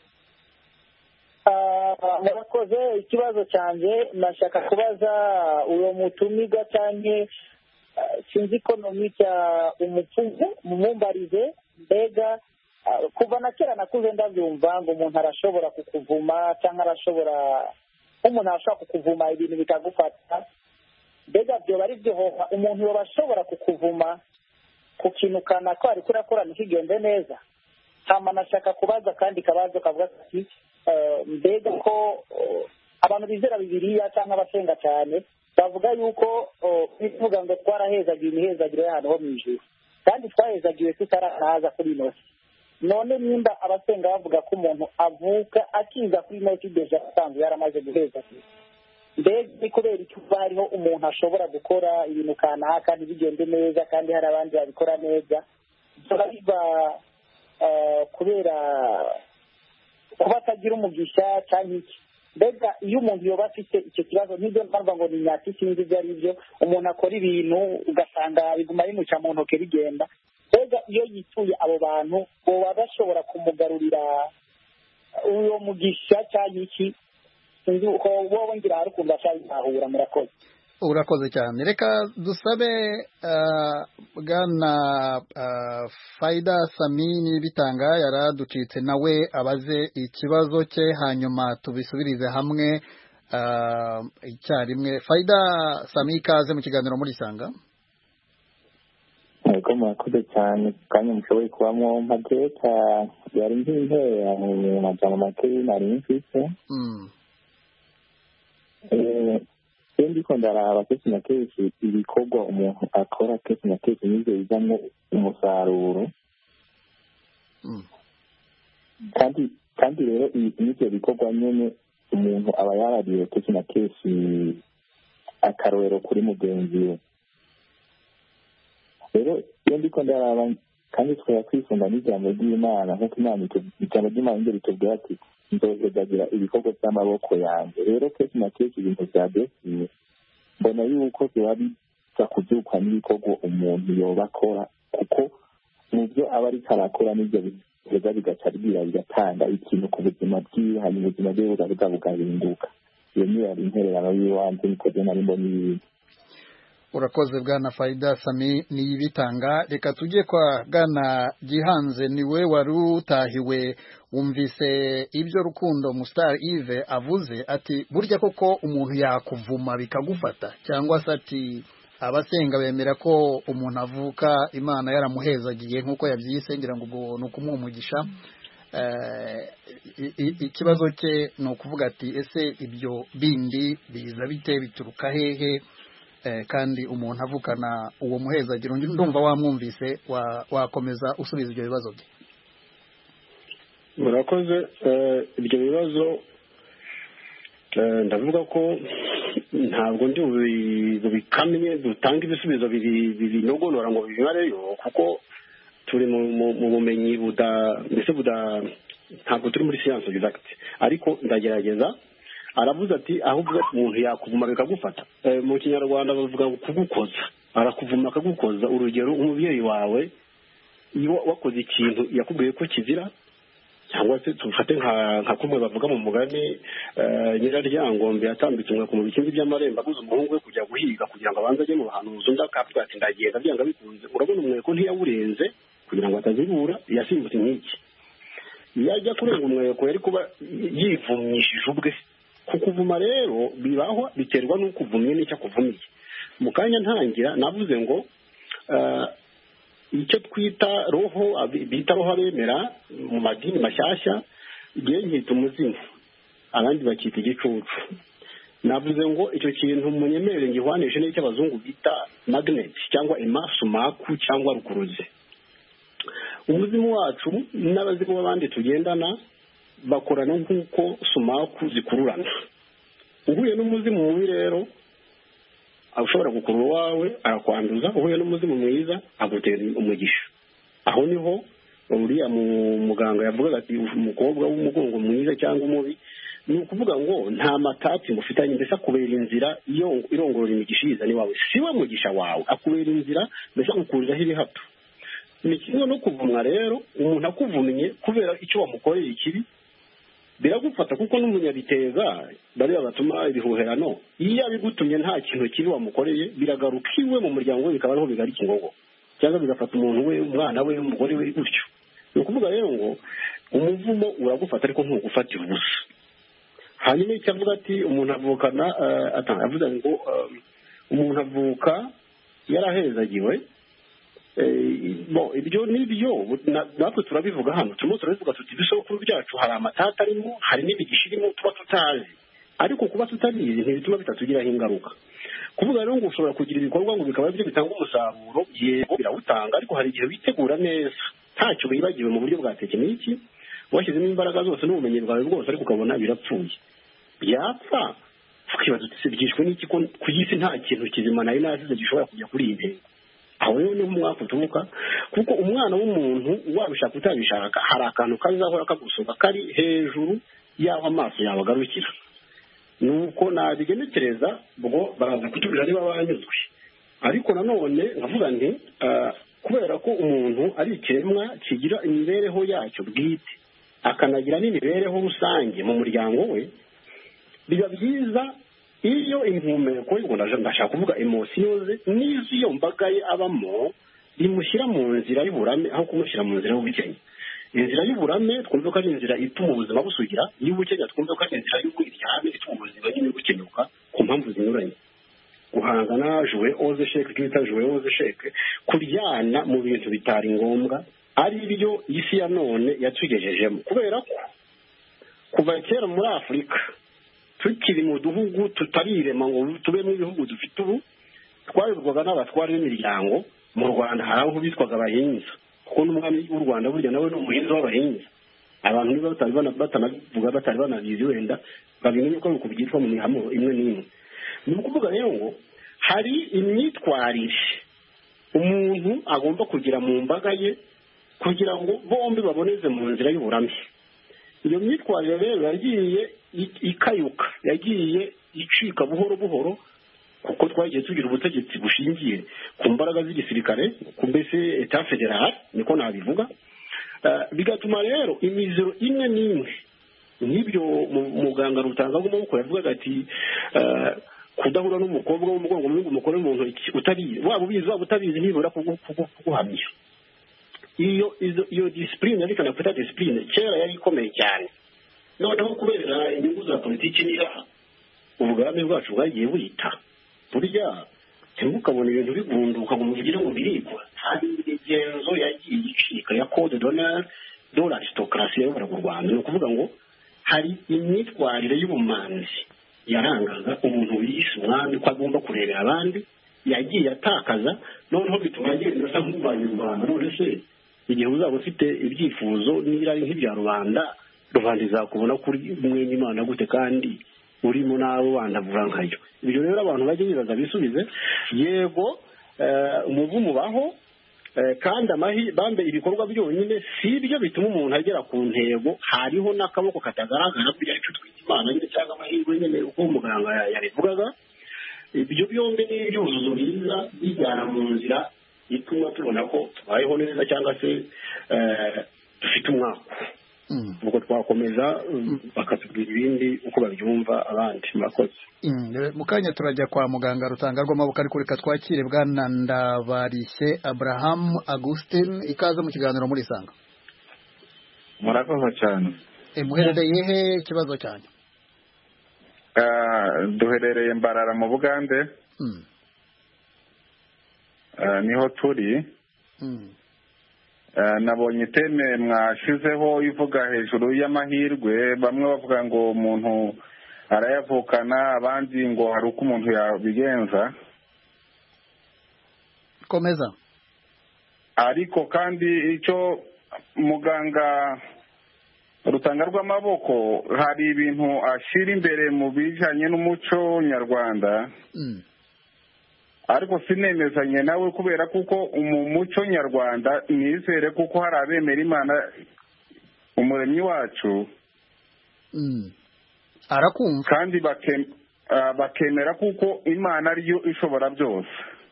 Murakoze. Ikibazo cyanjye nashaka kubaza uwo mutumiga cyane sinzi ekonomi cya umupfumu mumumbarize, mbega kuva na kera nakuze ndabyumva ngo umuntu arashobora kukuvuma cyangwa arashobora umuntu arashobora kukuvuma ibintu bikagufata, mbega byo bari byo umuntu yoba ashobora kukuvuma ku kintu kanaka ariko urakora ntikigende neza? Hama nashaka kubaza kandi kabazo kavuga ati mbega ko abantu bizera Bibiliya cyangwa abasenga cyane bavuga yuko bivuga ngo twarahezagiwe imihezagiro y'ahantu ho mu ijuru, kandi twahezagiwe tutarahaza kuri ino si. None nimba abasenga bavuga ko umuntu avuka akiza kuri ino si deja asanzwe yaramaze guhezagirwa, mbega ni kubera icyo hariho umuntu ashobora gukora ibintu kanaka ntibigende neza kandi hari abandi babikora neza? Biba biva kubera kuba atagira umugisha cyangwa iki? Mbega iyo umuntu yoba afite icyo kibazo, n'ibyo mpamvu ngo ni nyati sinzi ibyo ari byo, umuntu akora ibintu ugasanga biguma bimuca mu ntoke bigenda, mbega iyo yituye abo bantu boba bashobora kumugarurira uwo mugisha cyangwa iki? Sinzi uko wowe ngira hari ukuntu bashaka bitahura. Murakoze. urakoze cyane reka dusabe bwana Faida Sami bitanga yaraducitse nawe abaze ikibazo cye hanyuma tubisubirize hamwe icyarimwe. Faida Sami, ikaze mu kiganiro muri Isanga. Yego murakoze cyane kandi mushoboye kubamo mpageta yari nk'intera mu majambo make nari mfise. Eh ndiko ndaraba kenshi na kenshi ibikorwa umuntu akora kenshi na kenshi nivyo bizamwo umusaruro. kandi kandi rero n'ivyo bikorwa nyene umuntu aba yarariye kenshi na kenshi akarorero kuri mugenzi we. rero iyo ndiko ndaraba kandi twaya kwisumba n'ijambo ry'Imana nk'uko Imana ijambo ry'Imana ngeri tubwira ati nzogezagira ibikorwa by'amaboko yanjye. rero kenshi na kenshi ibintu bya destiny mbona yuko biba biza kubyukwa n'ibikorwa umuntu yoba akora, kuko mu byo aba ariko arakora n'ibyo biza bigaca bwira bigatanga ikintu ku buzima bwiwe, hanyuma ubuzima bwe bugabuga bugahinduka. iyo niyo yari intererano y'iwanjye niko je nari mbona ibintu. Urakoze bwana Faida Sami niyibitanga. Reka tujye kwa bwana Gihanze, niwe wari utahiwe. Wumvise ibyo Rukundo Mustar Yves avuze ati burya koko umuntu yakuvuma bikagufata, cyangwa se ati abasenga bemera ko umuntu avuka Imana yaramuhezagiye nk'uko yabyise, ngira ngo ubwo ni ukumumugisha. Ikibazo cye ni ukuvuga ati ese ibyo bindi biza bite, bituruka hehe kandi umuntu avukana uwo muhezagiro? Ndumva wamwumvise, wakomeza usubiza ibyo bibazo bye. murakoze. ibyo bibazo ndavuga ko ntabwo ndi bubikamye dutanga ibisubizo binogonora ngo bibareyo, kuko turi mu bumenyi buda mbese buda ntabwo turi muri siyanse exact, ariko ndagerageza. aravuze ati ahubwo umuntu yakuvuma bikagufata. mu Kinyarwanda bavuga ngo kugukoza, arakuvuma akagukoza. urugero umubyeyi wawe iyo wakoze ikintu yakubwiye ko kizira, cyangwa se tufate nka nka kumwe bavuga mu mugani Nyiraryangombe yatambitse umweko mu bikindi by'amarembo aguze umuhungu we kujya guhiga kugira ngo abanze ajye mu bahanuzi, undi akavuga ati ndagenda byanga bikunze. urabona umweko ntiyawurenze kugira ngo atazibura, yasimbutse nk'iki. yajya kurenga umweko yari kuba yivumyishije ubwe. kukuvuma rero bibaho, biterwa n'uko uvumye n'icyo akuvumiye. mu kanya ntangira navuze ngo icyo twita roho, bita roho abemera mu madini mashyashya, igihe nkita umuzimu, abandi bakita igicucu. navuze ngo icyo kintu munyemerere ngihwanishe n'icyo abazungu bita magnet cyangwa emasumaku cyangwa rukuruzi. umuzimu wacu n'abazimu b'abandi tugendana bakorana nk'uko sumaku zikururana. uhuye n'umuzimu mubi rero ushobora gukurura uwawe arakwanduza, uhuye n'umuzimu mwiza agutera umugisha. aho niho uriya muganga yavugaga ati umukobwa w'umugongo mwiza cyangwa umubi, ni ukuvuga ngo nta matati mufitanye, mbese akubera inzira iyo irongorora imigisha yiza ni wawe, si we mugisha wawe, akubera inzira mbese agukuriraho ibihato. ni kimwe no kuvumwa rero. umuntu akuvumye kubera icyo wamukoreye ikibi biragufata, kuko n'umunyabiteza bariya batuma ibihuherano, iyo abigutumye nta kintu kibi wamukoreye biragaruka iwe mu muryango we, bikaba ariho bigarika ingogo, cyangwa bigafata umuntu we, umwana we, umugore we, gutyo. ni ukuvuga rero ngo umuvumo uragufata ariko ntugufatira ubusa. hanyuma icyo avuga ati umuntu avukana avuga ngo umuntu avuka yarahezagiwe. ibyo nibyo natwe turabivuga hano, turimo turabivuga tuti ibisokuru byacu hari amatata arimo, hari n'imigisha irimo tuba tutazi, ariko kuba tutabizi ntibituma bitatugiraho ingaruka. kuvuga rero ngo ushobora kugira ibikorwa ngo bikaba byo bitanga umusaruro, yego birawutanga, ariko hari igihe witegura neza ntacyo wibagiwe mu buryo bwa tekiniki, washyizemo imbaraga zose n'ubumenyi bwawe bwose, ariko ukabona birapfuye. byapfa tukibaza tuti byishwe n'iki ko ku isi nta kintu kizima nari nasize gishobora kujya kuri iyi ntego. aho rero niho umwaka uturuka, kuko umwana w'umuntu wabishaka utabishaka hari akantu kazahora kagusohoka kari hejuru y'aho amaso yawe agarukira. nuko nabigenekereza ubwo baraza kutubwira niba banyuzwe. ariko nanone nkavuga nti kubera ko umuntu ari ikiremwa kigira imibereho yacyo bwite, akanagira n'imibereho rusange mu muryango we, biba byiza iyo impumeko y'u Rwanda ndashaka kuvuga emosiyo ze n'izo mbaga ye abamo rimushyira mu nzira y'uburame aho kumushyira mu nzira y'ubukenya. Inzira y'uburame twumva ko ari inzira ituma ubuzima busugira, y'ubukenya twumva ko ari inzira y'uburyame ituma ubuzima nyine bukenyuka ku mpamvu zinyuranye. Guhangana jouer aux échecs twita jouer aux échecs, kuryana mu bintu bitari ngombwa ari byo isi ya none yatugejejemo, kubera ko kuva kera muri Afurika tukiri mu duhugu tutarirema ngo tube mu bihugu dufite ubu, twayoborwaga n'abatware b'imiryango. Mu Rwanda hari aho bitwaga abahinza, kuko n'umwami w'u Rwanda burya nawe ni umuhinzi w'abahinza. Abantu niba batari batanavuga batari banabizi wenda babimenye ko uko byitwa mu mihamo imwe n'imwe. Ni ukuvuga rero ngo hari imyitwarire umuntu agomba kugira mu mbaga ye kugira ngo bombi baboneze mu nzira y'uburame. Iyo myitwarire rero yagiye ikayuka, yagiye icika buhoro buhoro, kuko twagiye tugira ubutegetsi bushingiye ku mbaraga z'igisirikare, ku mbese etat federal niko nabivuga. Bigatuma rero imizero imwe n'imwe n'ibyo muganga Rutanga rw'amaboko yavugaga ati kudahura n'umukobwa w'umugongo mu umukore mu ntoki utari waba ubizi waba utabizi nibura kuguhamya. Iyo iyo discipline ariko nakwita discipline kera yari ikomeye cyane, noneho kubera inyungu za politiki n'iraha ubwami bwacu bwagiye burita burya ntimukabona ibintu bigunduka ngo mugire ngo birigwa. Hari imigenzo yagiye icika ya code d'honneur de l'aristocratie y'abara mu Rwanda. Ni ukuvuga ngo hari imyitwarire y'ubumanzi yarangaga umuntu wiyise umwami ko agomba kurebera abandi, yagiye atakaza, noneho bituma agenda asa nk'ubanye u Rwanda. None se igihe uzaba ufite ibyifuzo n'irari nk'ibya rubanda, rubanda izakubona kuri mwene Imana gute kandi urimo nawe wandavura nkayo? Ibyo rero abantu bajye bibaza bisubize. Yego umuvumo baho, kandi amahi bambe ibikorwa byonyine si byo bituma umuntu agera ku ntego. Hariho n'akaboko katagaragara kugira icyo twita Imana nyine cyangwa amahirwe nyine uko umuganga yabivugaga. Ibyo byombi ni ibyuzuzo biza bijyana mu nzira ituma tubona ko tubayeho neza cyangwa se dufite umwaka. Ubwo twakomeza bakatubwira ibindi uko babyumva abandi. Murakoze. Mu kanya turajya kwa muganga Rutanga rw'amaboko, ariko reka twakire bwana Ndabarishye Abraham Augustin, ikaze mu kiganiro muri Isanga. Murakoze cyane. Muherereye he ikibazo cyane? Duherereye Mbarara mu Bugande. Niho turi. Nabonye iteme mwashizeho ivuga hejuru y'amahirwe, bamwe bavuga ngo umuntu arayavukana, abandi ngo hari uko umuntu yabigenza. Komeza. Ariko kandi icyo muganga Rutanga rw'amaboko hari ibintu ashira imbere mu bijanye n'umuco nyarwanda. Ariko sinemezanye nawe kubera kuko mu muco nyarwanda nizere kuko hari abemera Imana umuremyi wacu. Arakumva kandi bakemera kuko Imana ariyo ishobora byose.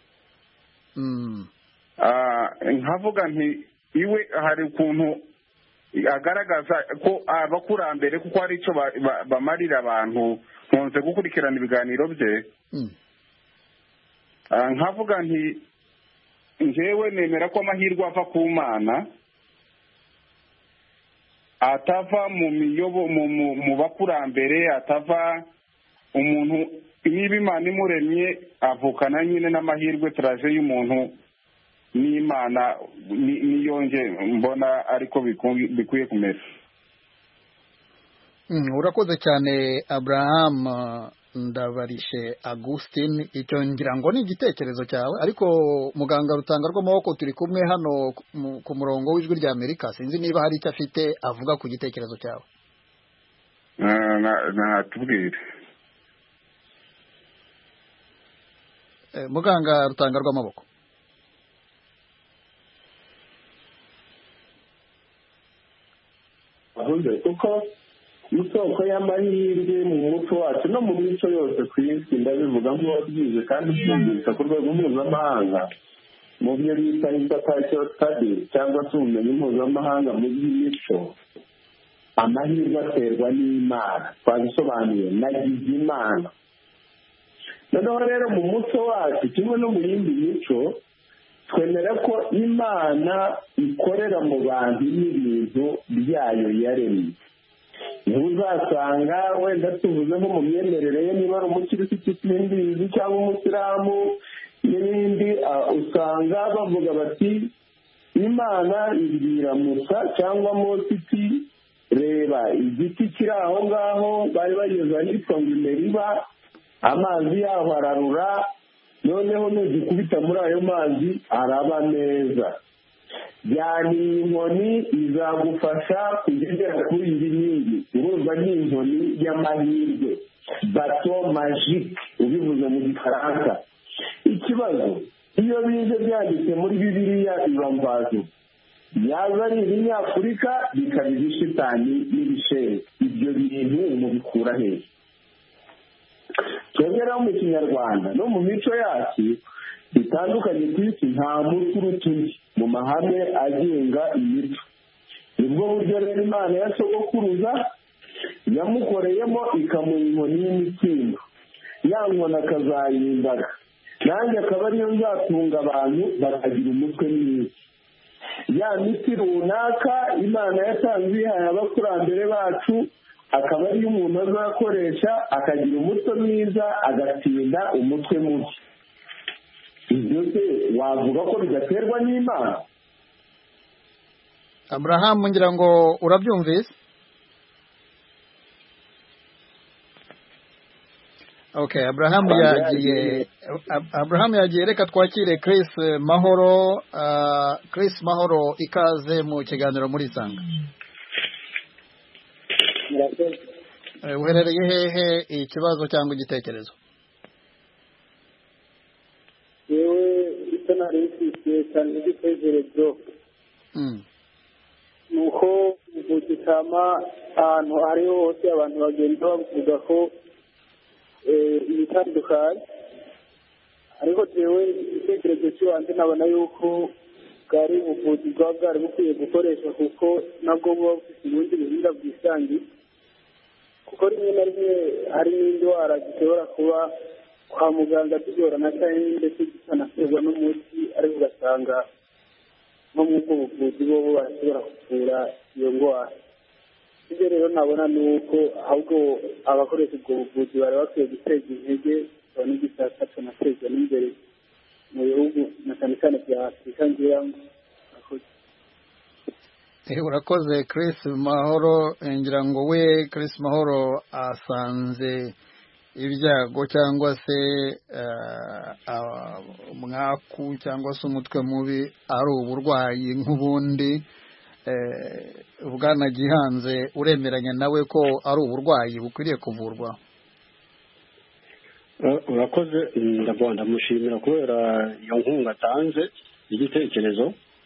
Nkavuga nti iwe hari ukuntu agaragaza ko abakurambere kuko hari icyo bamarira abantu. Nkunze gukurikirana ibiganiro bye. Nkavuga nti njyewe nemera ko amahirwe ava ku Mana, atava mu miyobo mu bakurambere, atava umuntu. Niba Imana imuremye avukana nyine n'amahirwe turaje y'umuntu n'Imana, niyonge mbona ariko bikwiye kumera. Urakoze cyane Abraham Ndabarishe Augustin. Icyo ngira ngo ni igitekerezo cyawe, ariko muganga Rutanga rw'amaboko turi kumwe hano ku murongo w'ijwi rya Amerika, sinzi niba hari icyo afite avuga ku gitekerezo cyawe. Natubwire. Muganga Rutanga rw'amaboko. Kuko isoko y'amahirwe mu muco wacu no mu mico yose ku isi, ndabivuga nk'uwabyize kandi byumvise ku rwego mpuzamahanga mu byo bita intercultural studies cyangwa se ubumenyi mpuzamahanga mu by'imico. Amahirwe aterwa n'Imana, twabisobanuye nagize Imana. noneho rero mu muco wacu kimwe no mu yindi mico twemera ko imana ikorera mu bantu n'ibintu byayo yaremye. ntuzasanga wenda tuvuze nko mu myemerere ye niba ari umukirisitu simbizi cyangwa umusilamu n'ibindi, usanga bavuga bati imana ibwira musa cyangwa mose iti reba igiti kiri aho ngaho bari bageze ahitwa ngo imeriba, amazi yaho ararura, noneho nugikubita muri ayo mazi araba neza. jyana iyi nkoni izagufasha kugera kuri iyi nkingi. urumva ni inkoni y'amahirwe, bato magike ubivuze mu gifaransa. ikibazo iyo bize byanditse muri bibiliya biba mvazo, yaza ari ibinyafurika bikaba ibishitani n'ibisheri. ibyo bintu mubikura hehe? twebwe rero mu kinyarwanda no mu mico yacu bitandukanye ku isi, nta muco uruta undi mu mahame agenga imico. nibwo buryo rero imana ya sogokuruza yamukoreyemo ikamuha inkoni y'imitsindo, ya nkoni akazayimbaga, nanjye akaba ariyo nzatunga abantu bakagira umutwe mwiza. ya miti runaka imana yatanze ihaye abakurambere bacu akaba ariyo umuntu azakoresha akagira umutwe mwiza agatsinda umutwe mubi. ibyo se wavuga ko bidaterwa n'imana? Aburahamu ngira ngo urabyumvise. Okay, Abraham yagiye Abraham yagiye reka twakire Chris Mahoro. uh, Chris Mahoro, ikaze mu kiganiro muri Sanga. uh, uherereye hehe, ikibazo cyangwa igitekerezo? yewe icyo nari mfite cyane igitekerezo ni uko mu gitama ahantu ariho hose abantu bagenda bavuga ko ibitandukanye, ariko jewe igitekerezo cy'ibanze nabona yuko bwari ubuvuzi bwaba bwari bukwiye gukoreshwa, kuko nabwo buba bufite ubundi buhinga bwisangiye. kuko rimwe na rimwe hari n'indwara zishobora kuba kwa muganga zigorana cyane ndetse zikanaterwa n'umuti, ariko ugasanga nko mu bwo buvuzi bo bashobora kuvura iyo ndwara. ibyo rero nabona ni uko ahubwo abakoresha ubwo buvuzi bari bakwiye guteza intege babona igisata kanateza n'imbere mu bihugu na cyane cyane bya Afurika. ngira ngo urakoze Chris Mahoro. ngira ngo we Chris Mahoro asanze ibyago cyangwa se umwaku cyangwa se umutwe mubi ari uburwayi nk'ubundi. bwanagihanze uremeranya nawe ko ari uburwayi bukwiriye kuvurwa? urakoze, ndamushimira kubera iyo nkunga atanze igitekerezo.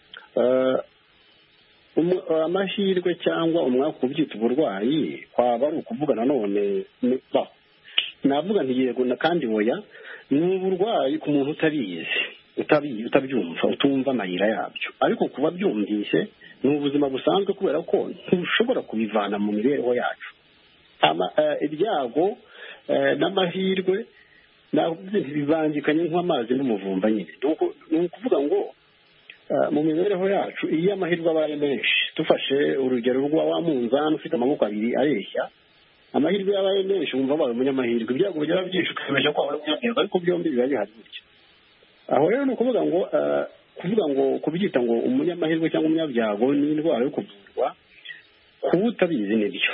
amahirwe cyangwa umwaka ubyita uburwayi kwaba ari ukuvuga nanone navuga nti yego kandi oya. ni uburwayi ku muntu utabizi utabyumva utumva amayira yabyo, ariko kuba byumvise ni ubuzima busanzwe kubera ko ntushobora kubivana mu mibereho yacu. ibyago n'amahirwe ntibibangikanye nk'amazi n'umuvumba nyine. ni ukuvuga ngo mu mibereho yacu iyo amahirwe abaye menshi, dufashe urugero rwa wa munzani ufite amaboko abiri areshya, amahirwe yabaye menshi wumva wabaye umunyamahirwe, ibyago bigera byinshi ukabesha ko wabaye umunyamahirwe, ariko byombi biba bihari gutya. aho rero ni ukuvuga ngo kuvuga ngo kubyita ngo umunyamahirwe cyangwa umunyabyago ni indwara yo kuvurwa kuba utabizi nibyo.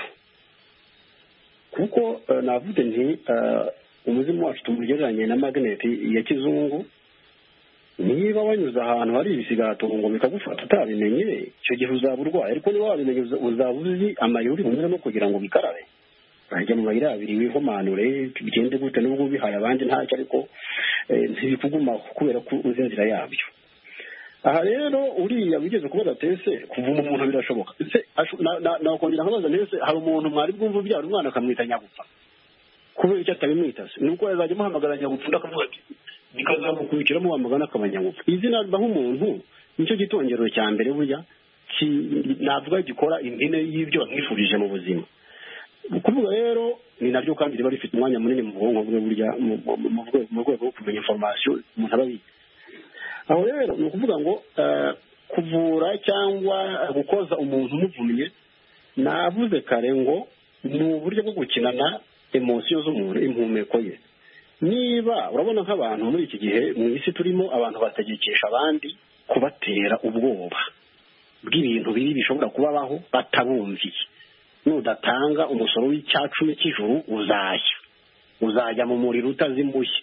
kuko navuze nti umuzimu wacu tumugereranye na magneti ya kizungu. niba wanyuze ahantu hari ibisigatongo bikagufata utabimenye, icyo gihe uzaba urwaye, ariko niba wabimenye uzaba uzi amayeri uri bunyuramo kugira ngo bikarabe. urajya mu mayira abiri wihomanure bigende gute, n'ubwo ubihaye abandi ntacyo, ariko ntibikugumaho kubera ko uzi inzira yabyo. aha rero uriya wigeze kubaza tese kuvuma umuntu birashoboka. nakongera nkabaza ntese hari umuntu mwari bwumva ubyara umwana akamwita nyagupfa kubera icyo atabimwita se, nuko yazajya amuhamagara nyagupfa ndakavuga ati bikazamukubikiramo wamagana akaba nyagupfa. izina ribaho umuntu nicyo gitongero cya mbere burya navuga gikora impine y'ibyo wamwifurije mu buzima. ukuvuga rero ni naryo kandi riba rifite umwanya munini mu bwonko bwe burya mu rwego rwo kumenya information umuntu aba abizi. Aho rero ni ukuvuga ngo kuvura cyangwa gukoza umuntu umuvumye, navuze kare ngo ni uburyo bwo gukinana emosiyo z'umuntu, impumeko ye. Niba urabona nk'abantu muri iki gihe mu isi turimo, abantu bategekesha abandi kubatera ubwoba bw'ibintu bibi bishobora kubabaho batabumviye. Nudatanga umusoro w'icyacumi cy'ijuru uzajya uzajya mu muriro utazimushye.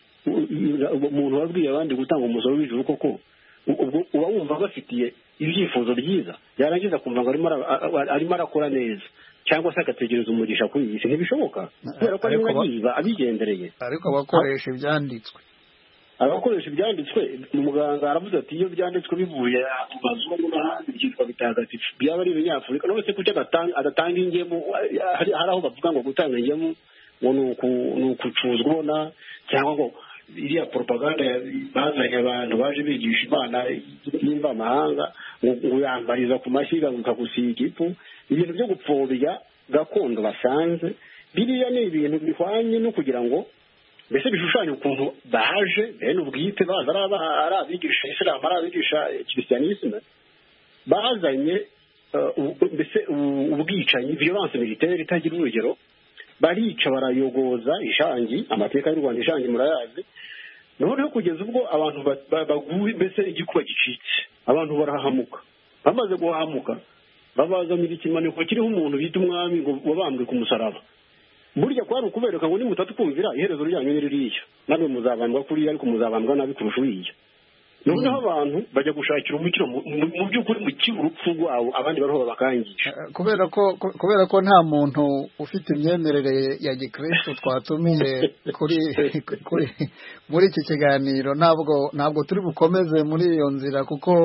Umuntu wabwiye abandi gutanga umusoro w'ijuru koko ubwo uba wumva bafitiye ibyifuzo byiza, yarangiza kumva ngo arimo arakora neza cyangwa se agategereza umugisha kuri iyi si. Ntibishoboka kubera ko arimo agiba abigendereye. Ariko abakoresha ibyanditswe abakoresha ibyanditswe umuganga aravuze ati iyo byanditswe bivuye mu mazungu n'ahandi byitwa bitagatifu, byaba ari ibinyafurika. none se kuki adatanga ingemu? Hari aho bavuga ngo gutanga ingemu ngo ni ukucuzwa ubona, cyangwa ngo iriya propaganda bazanye abantu baje bigisha imana y'imvamahanga ngo yambariza ku mashyiga ngo ikagusiga ifu. Ibintu byo gupfobya gakondo basanze, biriya ni ibintu bihwanye no kugira ngo mbese bishushanya ukuntu baje bene ubwite baza ari abigisha isilamu, ari abigisha kirisiyanisme, bazanye mbese ubwicanyi, violence militaire itagira urugero. Barica barayogoza ishangi, amateka y'u Rwanda ishangi murayazi. Noneho kugeza ubwo abantu baguye, mbese igikuba gicitse, abantu barahamuka. Bamaze guhamuka babazanira ikimaniko kiriho umuntu bita umwami ngo wabambwe ku musaraba. Burya kwari ukubereka ngo nimutatu kumvira iherezo ryanyu ni ririya, namwe muzabambwa kuriya ariko muzabambwa nabi kurusha uriya. Noneho abantu bajya gushakira umukiro mu by'ukuri mu cy'urupfu rwabo, abandi bariho bakangisha. kubera ko kubera ko nta muntu ufite imyemerere ya gikristo twatumiye kuri kuri muri iki kiganiro, ntabwo ntabwo turi bukomeze muri iyo nzira kuko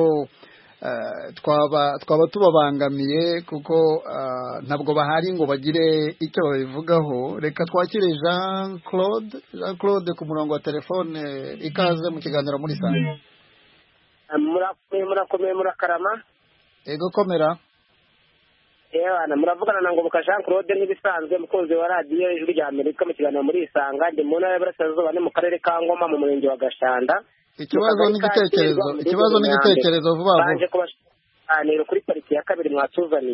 twaba twaba tubabangamiye, kuko ntabwo bahari ngo bagire icyo babivugaho. Reka twakire Jean Claude Jean Claude ku murongo wa telefone. Ikaze mu kiganiro muri Sanga. murakomeye murakomeye murakarama. Ego komera. Ewana muravugana na Ngoboka Jean Claude n'ibisanzwe, mukunzi wa radiyo ijwi rya Amerika mu kiganiro muri Isanga. Ndi mu ntara y'Iburasirazuba ni mu karere ka Ngoma mu murenge wa Gashanda. Ikibazo n'igitekerezo ikibazo n'igitekerezo vuba vuba. Baje kubashanira kuri pariki ya kabiri mwatuzaniye.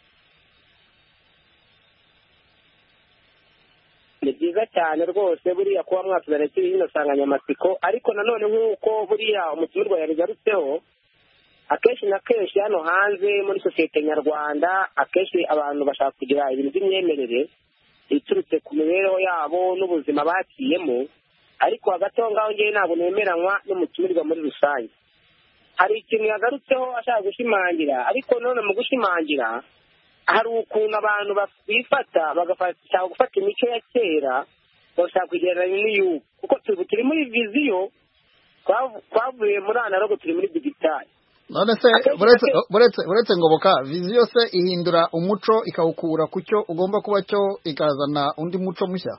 Ni byiza cyane rwose buriya kuba mwatuzaniye kiri hino nsanganyamatsiko, ariko nanone nk'uko buriya umutumirwa yarigarutseho, akenshi na kenshi hano hanze muri sosiyete nyarwanda, akenshi abantu bashaka kugira ibintu by'imyemerere iturutse ku mibereho yabo n'ubuzima baciyemo, ariko hagati aho ngaho ngewe ntabwo nemeranywa n'umutumirwa muri rusange. Hari ikintu yagarutseho ashaka gushimangira, ariko none mu gushimangira hari ukuntu abantu bifata bagashaka gufata imico ya kera bagashaka kugereranya n'iy'ubu, kuko turi muri viziyo, twavuye muri analogo turi muri digitali. None se buretse buretse Ngoboka, viziyo se ihindura umuco ikawukura ku cyo ugomba kuba cyo ikazana undi muco mushya?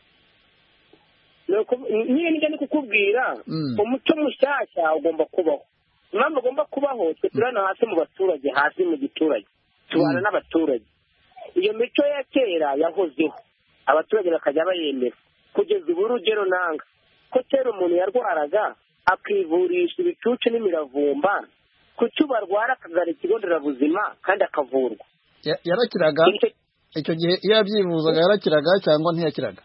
niyo nijya ni kukubwira umuco mushyashya ugomba kubaho. Impamvu ugomba kubaho, twe turi hano hasi mu baturage, hasi mu giturage tubana n'abaturage. Iyo mico ya kera yahozeho, abaturage bakajya bayemera kugeza ubu. Urugero nanga ko kera umuntu yarwaraga akivurisha ibicucu n'imiravumba, ku cyo barwara akagana ikigo nderabuzima kandi akavurwa. Yarakiraga icyo gihe iyo yabyivuzaga, yarakiraga cyangwa ntiyakiraga?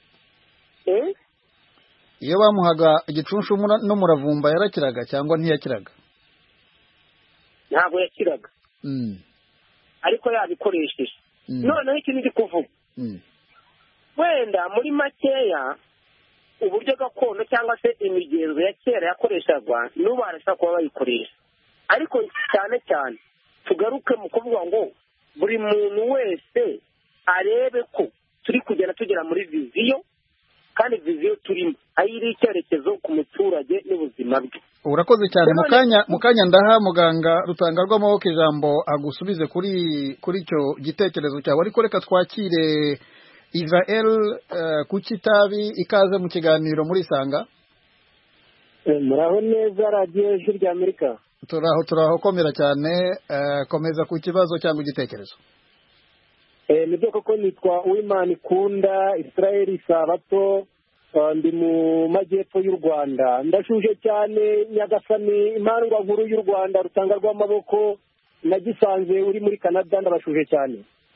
Iyo bamuhaga igicunshu n'umuravumba yarakiraga cyangwa ntiyakiraga? Ntabwo yakiraga, ariko yabikoresheje. Noneho ikintu ndi kuvuga, wenda muri makeya uburyo gakondo cyangwa se imigenzo ya kera yakoreshagwa n'ubu barashaka kuba bayikoresha, ariko cyane cyane tugaruke mu kuvuga ngo buri muntu wese arebe ko turi kugenda tugera muri viziyo, kandi viziyo turimo ayiri icyerekezo ku muturage n'ubuzima bwe. Urakoze cyane. Mukanya mukanya ndaha muganga Rutanga rw'amaboko ijambo agusubize kuri kuri icyo gitekerezo cyawe, ariko reka twakire Israel uh, ku Kitabi. Ikaze mu kiganiro muri Sanga. Muraho neza radiyo ijwi rya Amerika? Turaho turaho komera cyane. Uh, komeza ku kibazo cyangwa igitekerezo. nibyo koko nitwa Uwimana Ikunda Israel Sabato, ndi mu majyepfo y'u Rwanda. Ndashuje cyane Nyagasani imandwa nkuru y'u Rwanda Rutanga rw'amaboko, nagisanze uri muri Canada, ndabashuje cyane.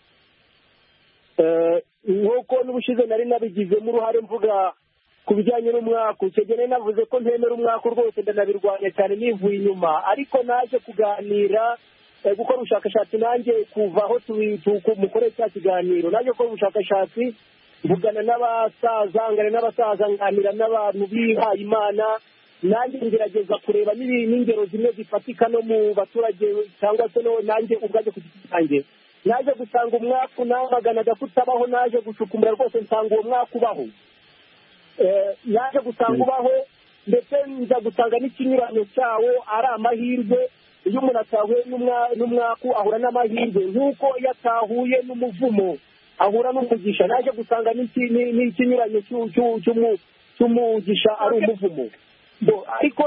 Nk'uko n'ubushize nari nabigizemo uruhare mvuga ku bijyanye n'umwaka, ukegene navuze ko ntemera umwaka rwose, ndanabirwanya cyane nivuye inyuma, ariko naje kuganira gukora ubushakashatsi nanjye kuva aho mukore cya kiganiro, naje gukora ubushakashatsi mvugana n'abasaza, ngana n'abasaza, nganira n'abantu bihaye Imana, nanjye ngerageza kureba n'ingero zimwe zifatika no mu baturage cyangwa se nanjye ubwaje ku giti cyanjye. Naje gusanga umwaka namaganaga kutabaho, naje gucukumbura rwose nsanga uwo mwaka ubaho. Naje gusanga ubaho ndetse nza gusanga n'ikinyuranyo cyawo ari amahirwe. Iyo umuntu atahuye n'umwaka ahura n'amahirwe, nk'uko iyo atahuye n'umuvumo ahura n'umugisha. Naje gusanga n'ikinyuranyo cy'umugisha ari umuvumo. Ariko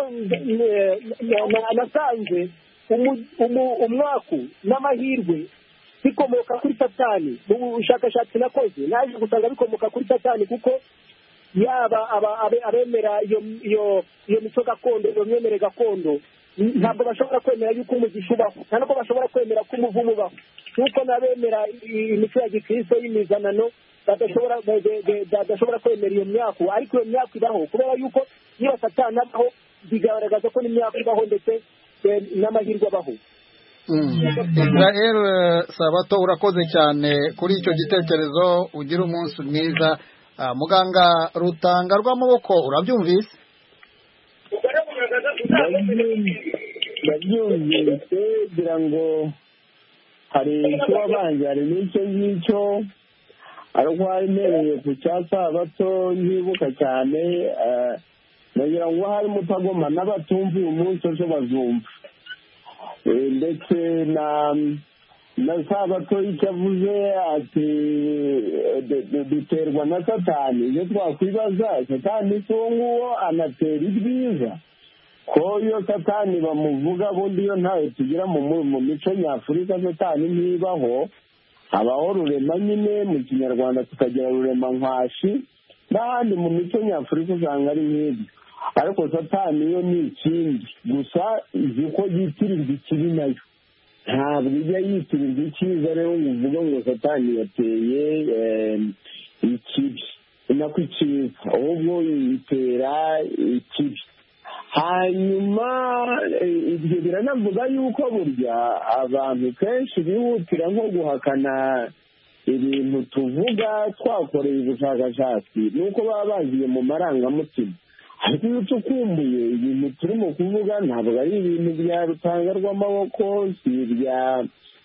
nasanze umwaka n'amahirwe bikomoka kuri Satani. Mu bushakashatsi nakoze naje gusanga bikomoka kuri Satani, kuko yaba abemera iyo mico gakondo, iyo myemere gakondo, ntabwo bashobora kwemera yuko umugisha ubaho, nta nubwo bashobora kwemera ko umuvumo ubaho, nk'uko n'abemera imico ya gikristo y'imizanano badashobora kwemera iyo myaka. Ariko iyo myaka ibaho kubera yuko niba Satani abaho, bigaragaza ko n'imyaka ibaho ndetse n'amahirwe abaho. Israel Sabato, urakoze cyane kuri icyo gitekerezo, ugira umunsi mwiza. Muganga Rutanga rw'amaboko, urabyumvise? ndabyumvise, kugira ngo hari icyo wabanje, hari n'icyo ngicyo, ariko haremereye ku cya Sabato ntibuka cyane, nagira ngo hari mutagoma n'abatumva uyu munsi ejo bazumva. Ndetse na na Sabato icyo avuze ati duterwa na Satani. Iyo twakwibaza, Satani si uwo nguwo anatera ibyiza, ko iyo Satani bamuvuga bundi iyo ntayo tugira mu mico nyafurika, Satani ntibaho. Habaho rurema nyine, mu kinyarwanda tukagira rurema nkwashi, n'ahandi mu mico nyafurika usanga ari nk'ibyo. Ariko Satani yo ni ikindi gusa, izi ko yitirirwa ikibi nayo, ntabwo ijya yitirirwa icyiza. Rero uvuga ngo Satani yateye ikibi nako icyiza, ahubwo yitera ikibi. Hanyuma ibyo biranavuga yuko burya abantu kenshi bihutira nko guhakana ibintu tuvuga twakoreye ubushakashatsi, nuko baba bagiye mu marangamutima. Ariko iyo tukumbuye ibintu turimo kuvuga, ntabwo ari ibintu bya Rutanga rw'amaboko, si ibya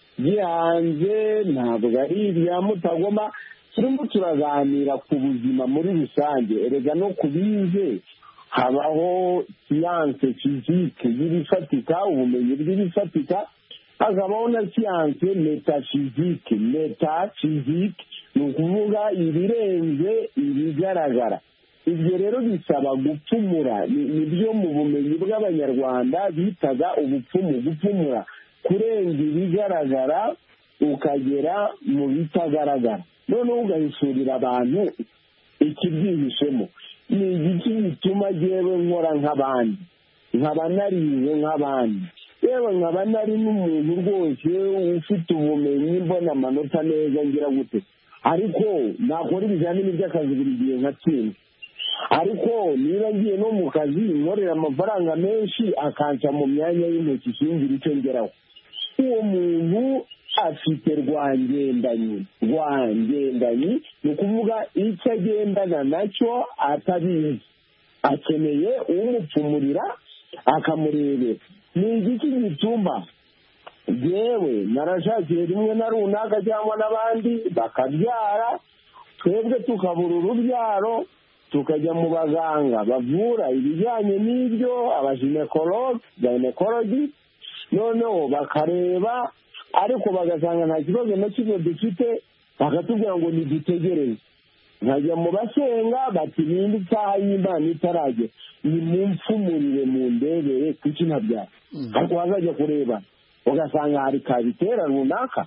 gihanze, ntabwo ari ibya Mutagoma. Turimo turaganira ku buzima muri rusange. Erega no kubize habaho siyanse fizike y'ibifatika, ubumenyi bw'ibifatika, hakabaho na siyanse metafizike. Metafizike ni ukuvuga ibirenze ibigaragara. Ibyo rero bisaba gupfumura, ni byo mu bumenyi bw'Abanyarwanda bitaga ubupfumu. Gupfumura, kurenga ibigaragara ukagera mu bitagaragara, noneho ugahishurira abantu ikibyihishemo. Ni igiki gituma yewe nkora nk'abandi, nkaba narize nk'abandi, yewe nkaba nari n'umuntu rwose ufite ubumenyi, mbona amanota neza, ngira gute, ariko nakora ibizamini by'akazi buri gihe nkatsinda. Ariko niba ngiye no mu kazi nkorera amafaranga menshi akanca mu myanya y'intoki, singira icyo ngeraho. Uwo muntu afite rwangendanyi. Rwangendanyi ni ukuvuga icyo agendana nacyo atabizi, akeneye umupfumurira akamurebera. Ni igiki gituma yewe narashakiye rimwe na runaka cyangwa n'abandi bakabyara, twebwe tukabura urubyaro, tukajya mu baganga bavura ibijyanye n'ibyo, abaginekologi, gynecology, noneho bakareba, ariko bagasanga nta kibazo na kimwe dufite, bakatubwira ngo nidutegereze. nkajya mu basenga bati ninde itaha y'Imana itaragera, nimumfumurire mu ndebere kuki ntabyara. Ariko wazajya kureba ugasanga hari kabitera runaka,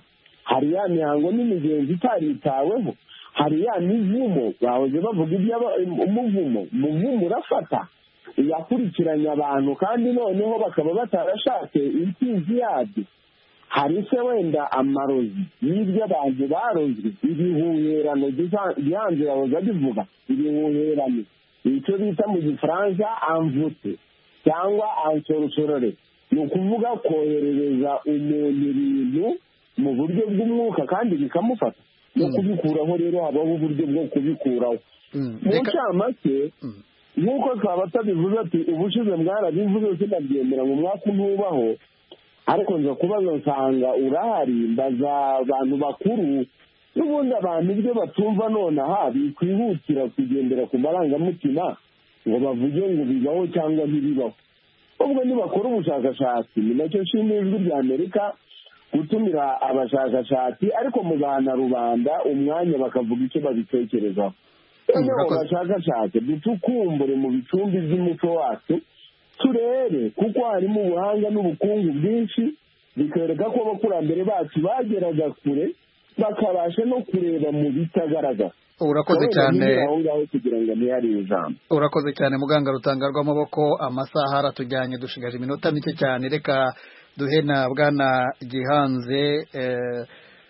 hari ya mihango n'imigenzo itaritaweho, hari ya mivumo bahoze bavuga iby'umuvumo. umuvumo urafata yakurikiranye abantu kandi noneho bakaba batarashatse intsinzi yabyo. hari se wenda amarozi y'ibyo abantu barozwe, ibihuherano gihanze yahoze abivuga, ibihuherano icyo bita mu gifaransa amvute cyangwa ansorosorore, ni ukuvuga koherereza umuntu ibintu mu buryo bw'umwuka kandi bikamufata no kubikuraho. rero habaho uburyo bwo kubikuraho. mu ncamake nk'uko twaba tabivuze ati ubushize mwarabivuze sinabyemera ngo umwaka ntubaho, ariko nza kubaza nsanga urahari, mbaza abantu bakuru n'ubundi abantu ibyo batumva nonaha bikwihutira kugendera ku marangamutima ngo bavuge ngo bibaho cyangwa ntibibaho. ubwo nibakora ubushakashatsi, ni nacyo nshimira ijwi rya Amerika gutumira abashakashatsi ariko mugana rubanda umwanya bakavuga icyo babitekerezaho. noneho bashakashatse dutukumbure mu bicumbi by'umuco wacu turebe, kuko harimo ubuhanga n'ubukungu bwinshi, bikwereka ko abakurambere bacu bageraga kure bakabasha no kureba mu bitagaragara. urakoze cyane aho ngaho kugira ngo ntihari ijambo. urakoze cyane muganga Rutanga rw'amaboko. amasaha aratujyanye, dushigaje iminota mike cyane. reka duhe na bwana Gihanze eh,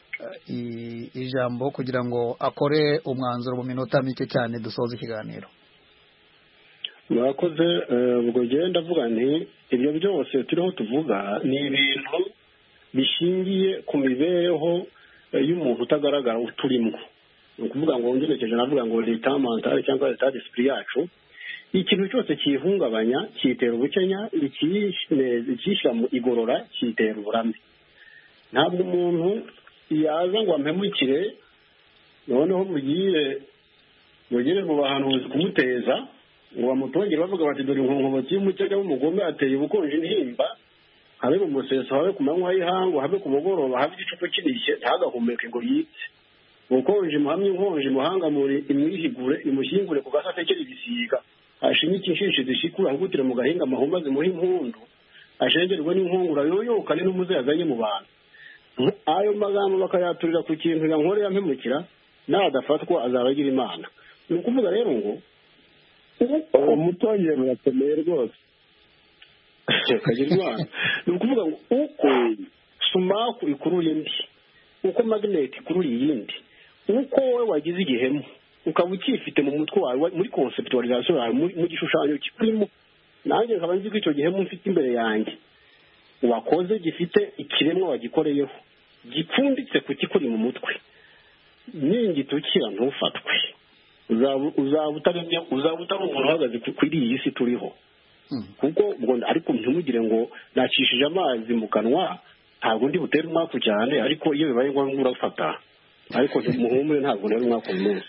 ijambo kugira ngo akore umwanzuro mu minota mike cyane dusoza ikiganiro. murakoze. ubwo ngenda ndavuga nti ibyo byose turiho tuvuga ni ibintu bishingiye ku mibereho y'umuntu utagaragara uturimo. ni ukuvuga ngo ngerekeje navuga ngo leta mentale cyangwa leta d'esprit yacu, ikintu cyose kiyihungabanya kiyitera ubukenya, ikiyishyira mu igorora kiyitera uburame. ntabwo umuntu yaza ngo ampemukire noneho mugire mugire mu bahanuzi kumuteza ngo bamutongere bavuga bati dore inkonkobotsi y'umukenya w'umugome ateye ubukonje inhimba, habe mu museso, habe ku manywa y'ihangu, habe ku mugoroba, habe igicucu kinishye, ntagahumeke ngo yitse. ubukonje muhamye inkonje muhanga muri imwihigure imushyingure ku gasa atekera ibisiga, ashinyike inshishi zishikura ahugutire mu gahinga amahumba zimuha impundu, ashengerwe n'inkungura yoyokane n'umuze yazanye mu bantu. ayo magambo bakayaturira ku kintu yankore yampemukira, nadafatwa azaba agira imana. ni ukuvuga rero ngo umutongero urakomeye rwose kagira imana. ni ukuvuga ngo uko sumaku ikuruye indi, uko magneti ikuruye iyindi, uko wowe wagize igihemu ukaba ukifite mu mutwe wawe muri conceptualization yawe, mu gishushanyo kikurimo, nanjye nkaba nzi ko icyo gihemu mfite imbere yanjye wakoze gifite ikiremwa wagikoreyeho gipfunditse ku kikuri mu mutwe, ningitukira ntufatwe, uzaba utaremye, uzaba utari umuntu uhagaze kuri iyi si turiho. kuko ariko ntimugire ngo nacishije amazi mu kanwa ntabwo ndi butere umwaku cyane, ariko iyo bibaye ngombwa urafata, ariko muhumure ntabwo nari umwaku umunsi.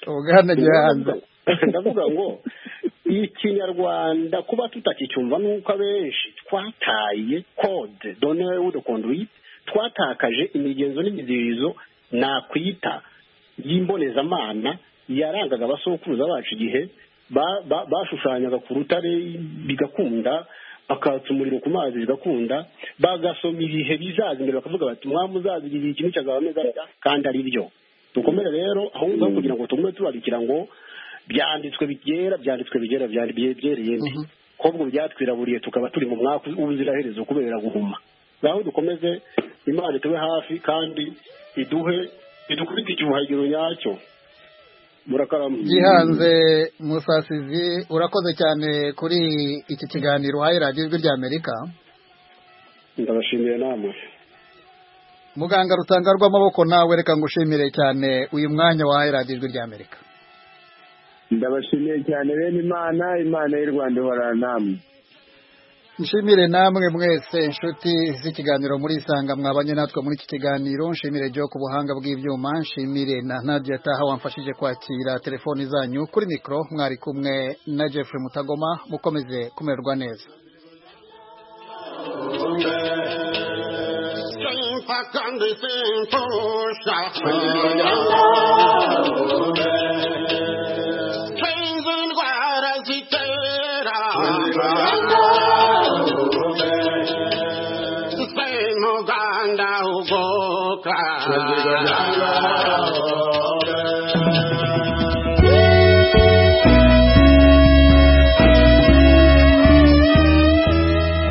ndavuga ngo ikinyarwanda kuba tutakicyumva nuko abenshi twataye code donneau de conduite, twatakaje imigenzo n'imiziririzo nakwita y'imbonezamana yarangaga abasokuruza bacu igihe bashushanyaga ku rutare bigakunda, bakatsa umuriro ku mazi bigakunda, bagasoma ibihe bizaza imbere bakavuga bati mwami uzaza igihe ikintu cyazaba ameza kandi ari byo. dukomere rero aho ngaho kugira ngo tumume tubarikira ngo byanditswe bigera byanditswe bigera byereye ndi kobwo byatwiraburiye tukaba turi mu mwaka w'ubuziraherezo kubera guhuma. ngaho dukomeze, Imana tube hafi kandi iduhe idukubite icyuhagiro nyacyo. Murakaramu. Gihanze Musasizi, urakoze cyane kuri iki kiganiro uhaye radiyo ijwi rya Amerika. Ndabashimiye namwe. Muganga Rutanga rw'amaboko, nawe reka ngushimire cyane uyu mwanya wahaye radiyo ijwi rya Amerika. Ndabashimiye cyane bene Imana, Imana y'u Rwanda ihorana namwe. Nshimire namwe mwese inshuti z'ikiganiro muri Isanga mwabanye natwe muri iki kiganiro. Nshimire Jo ku buhanga bw'ibyuma, nshimire na Nadia Taha wamfashije kwakira telefoni zanyu. Kuri mikro mwari kumwe na Jeffrey Mutagoma. Mukomeze kumererwa neza. Muganda ugoka Sangha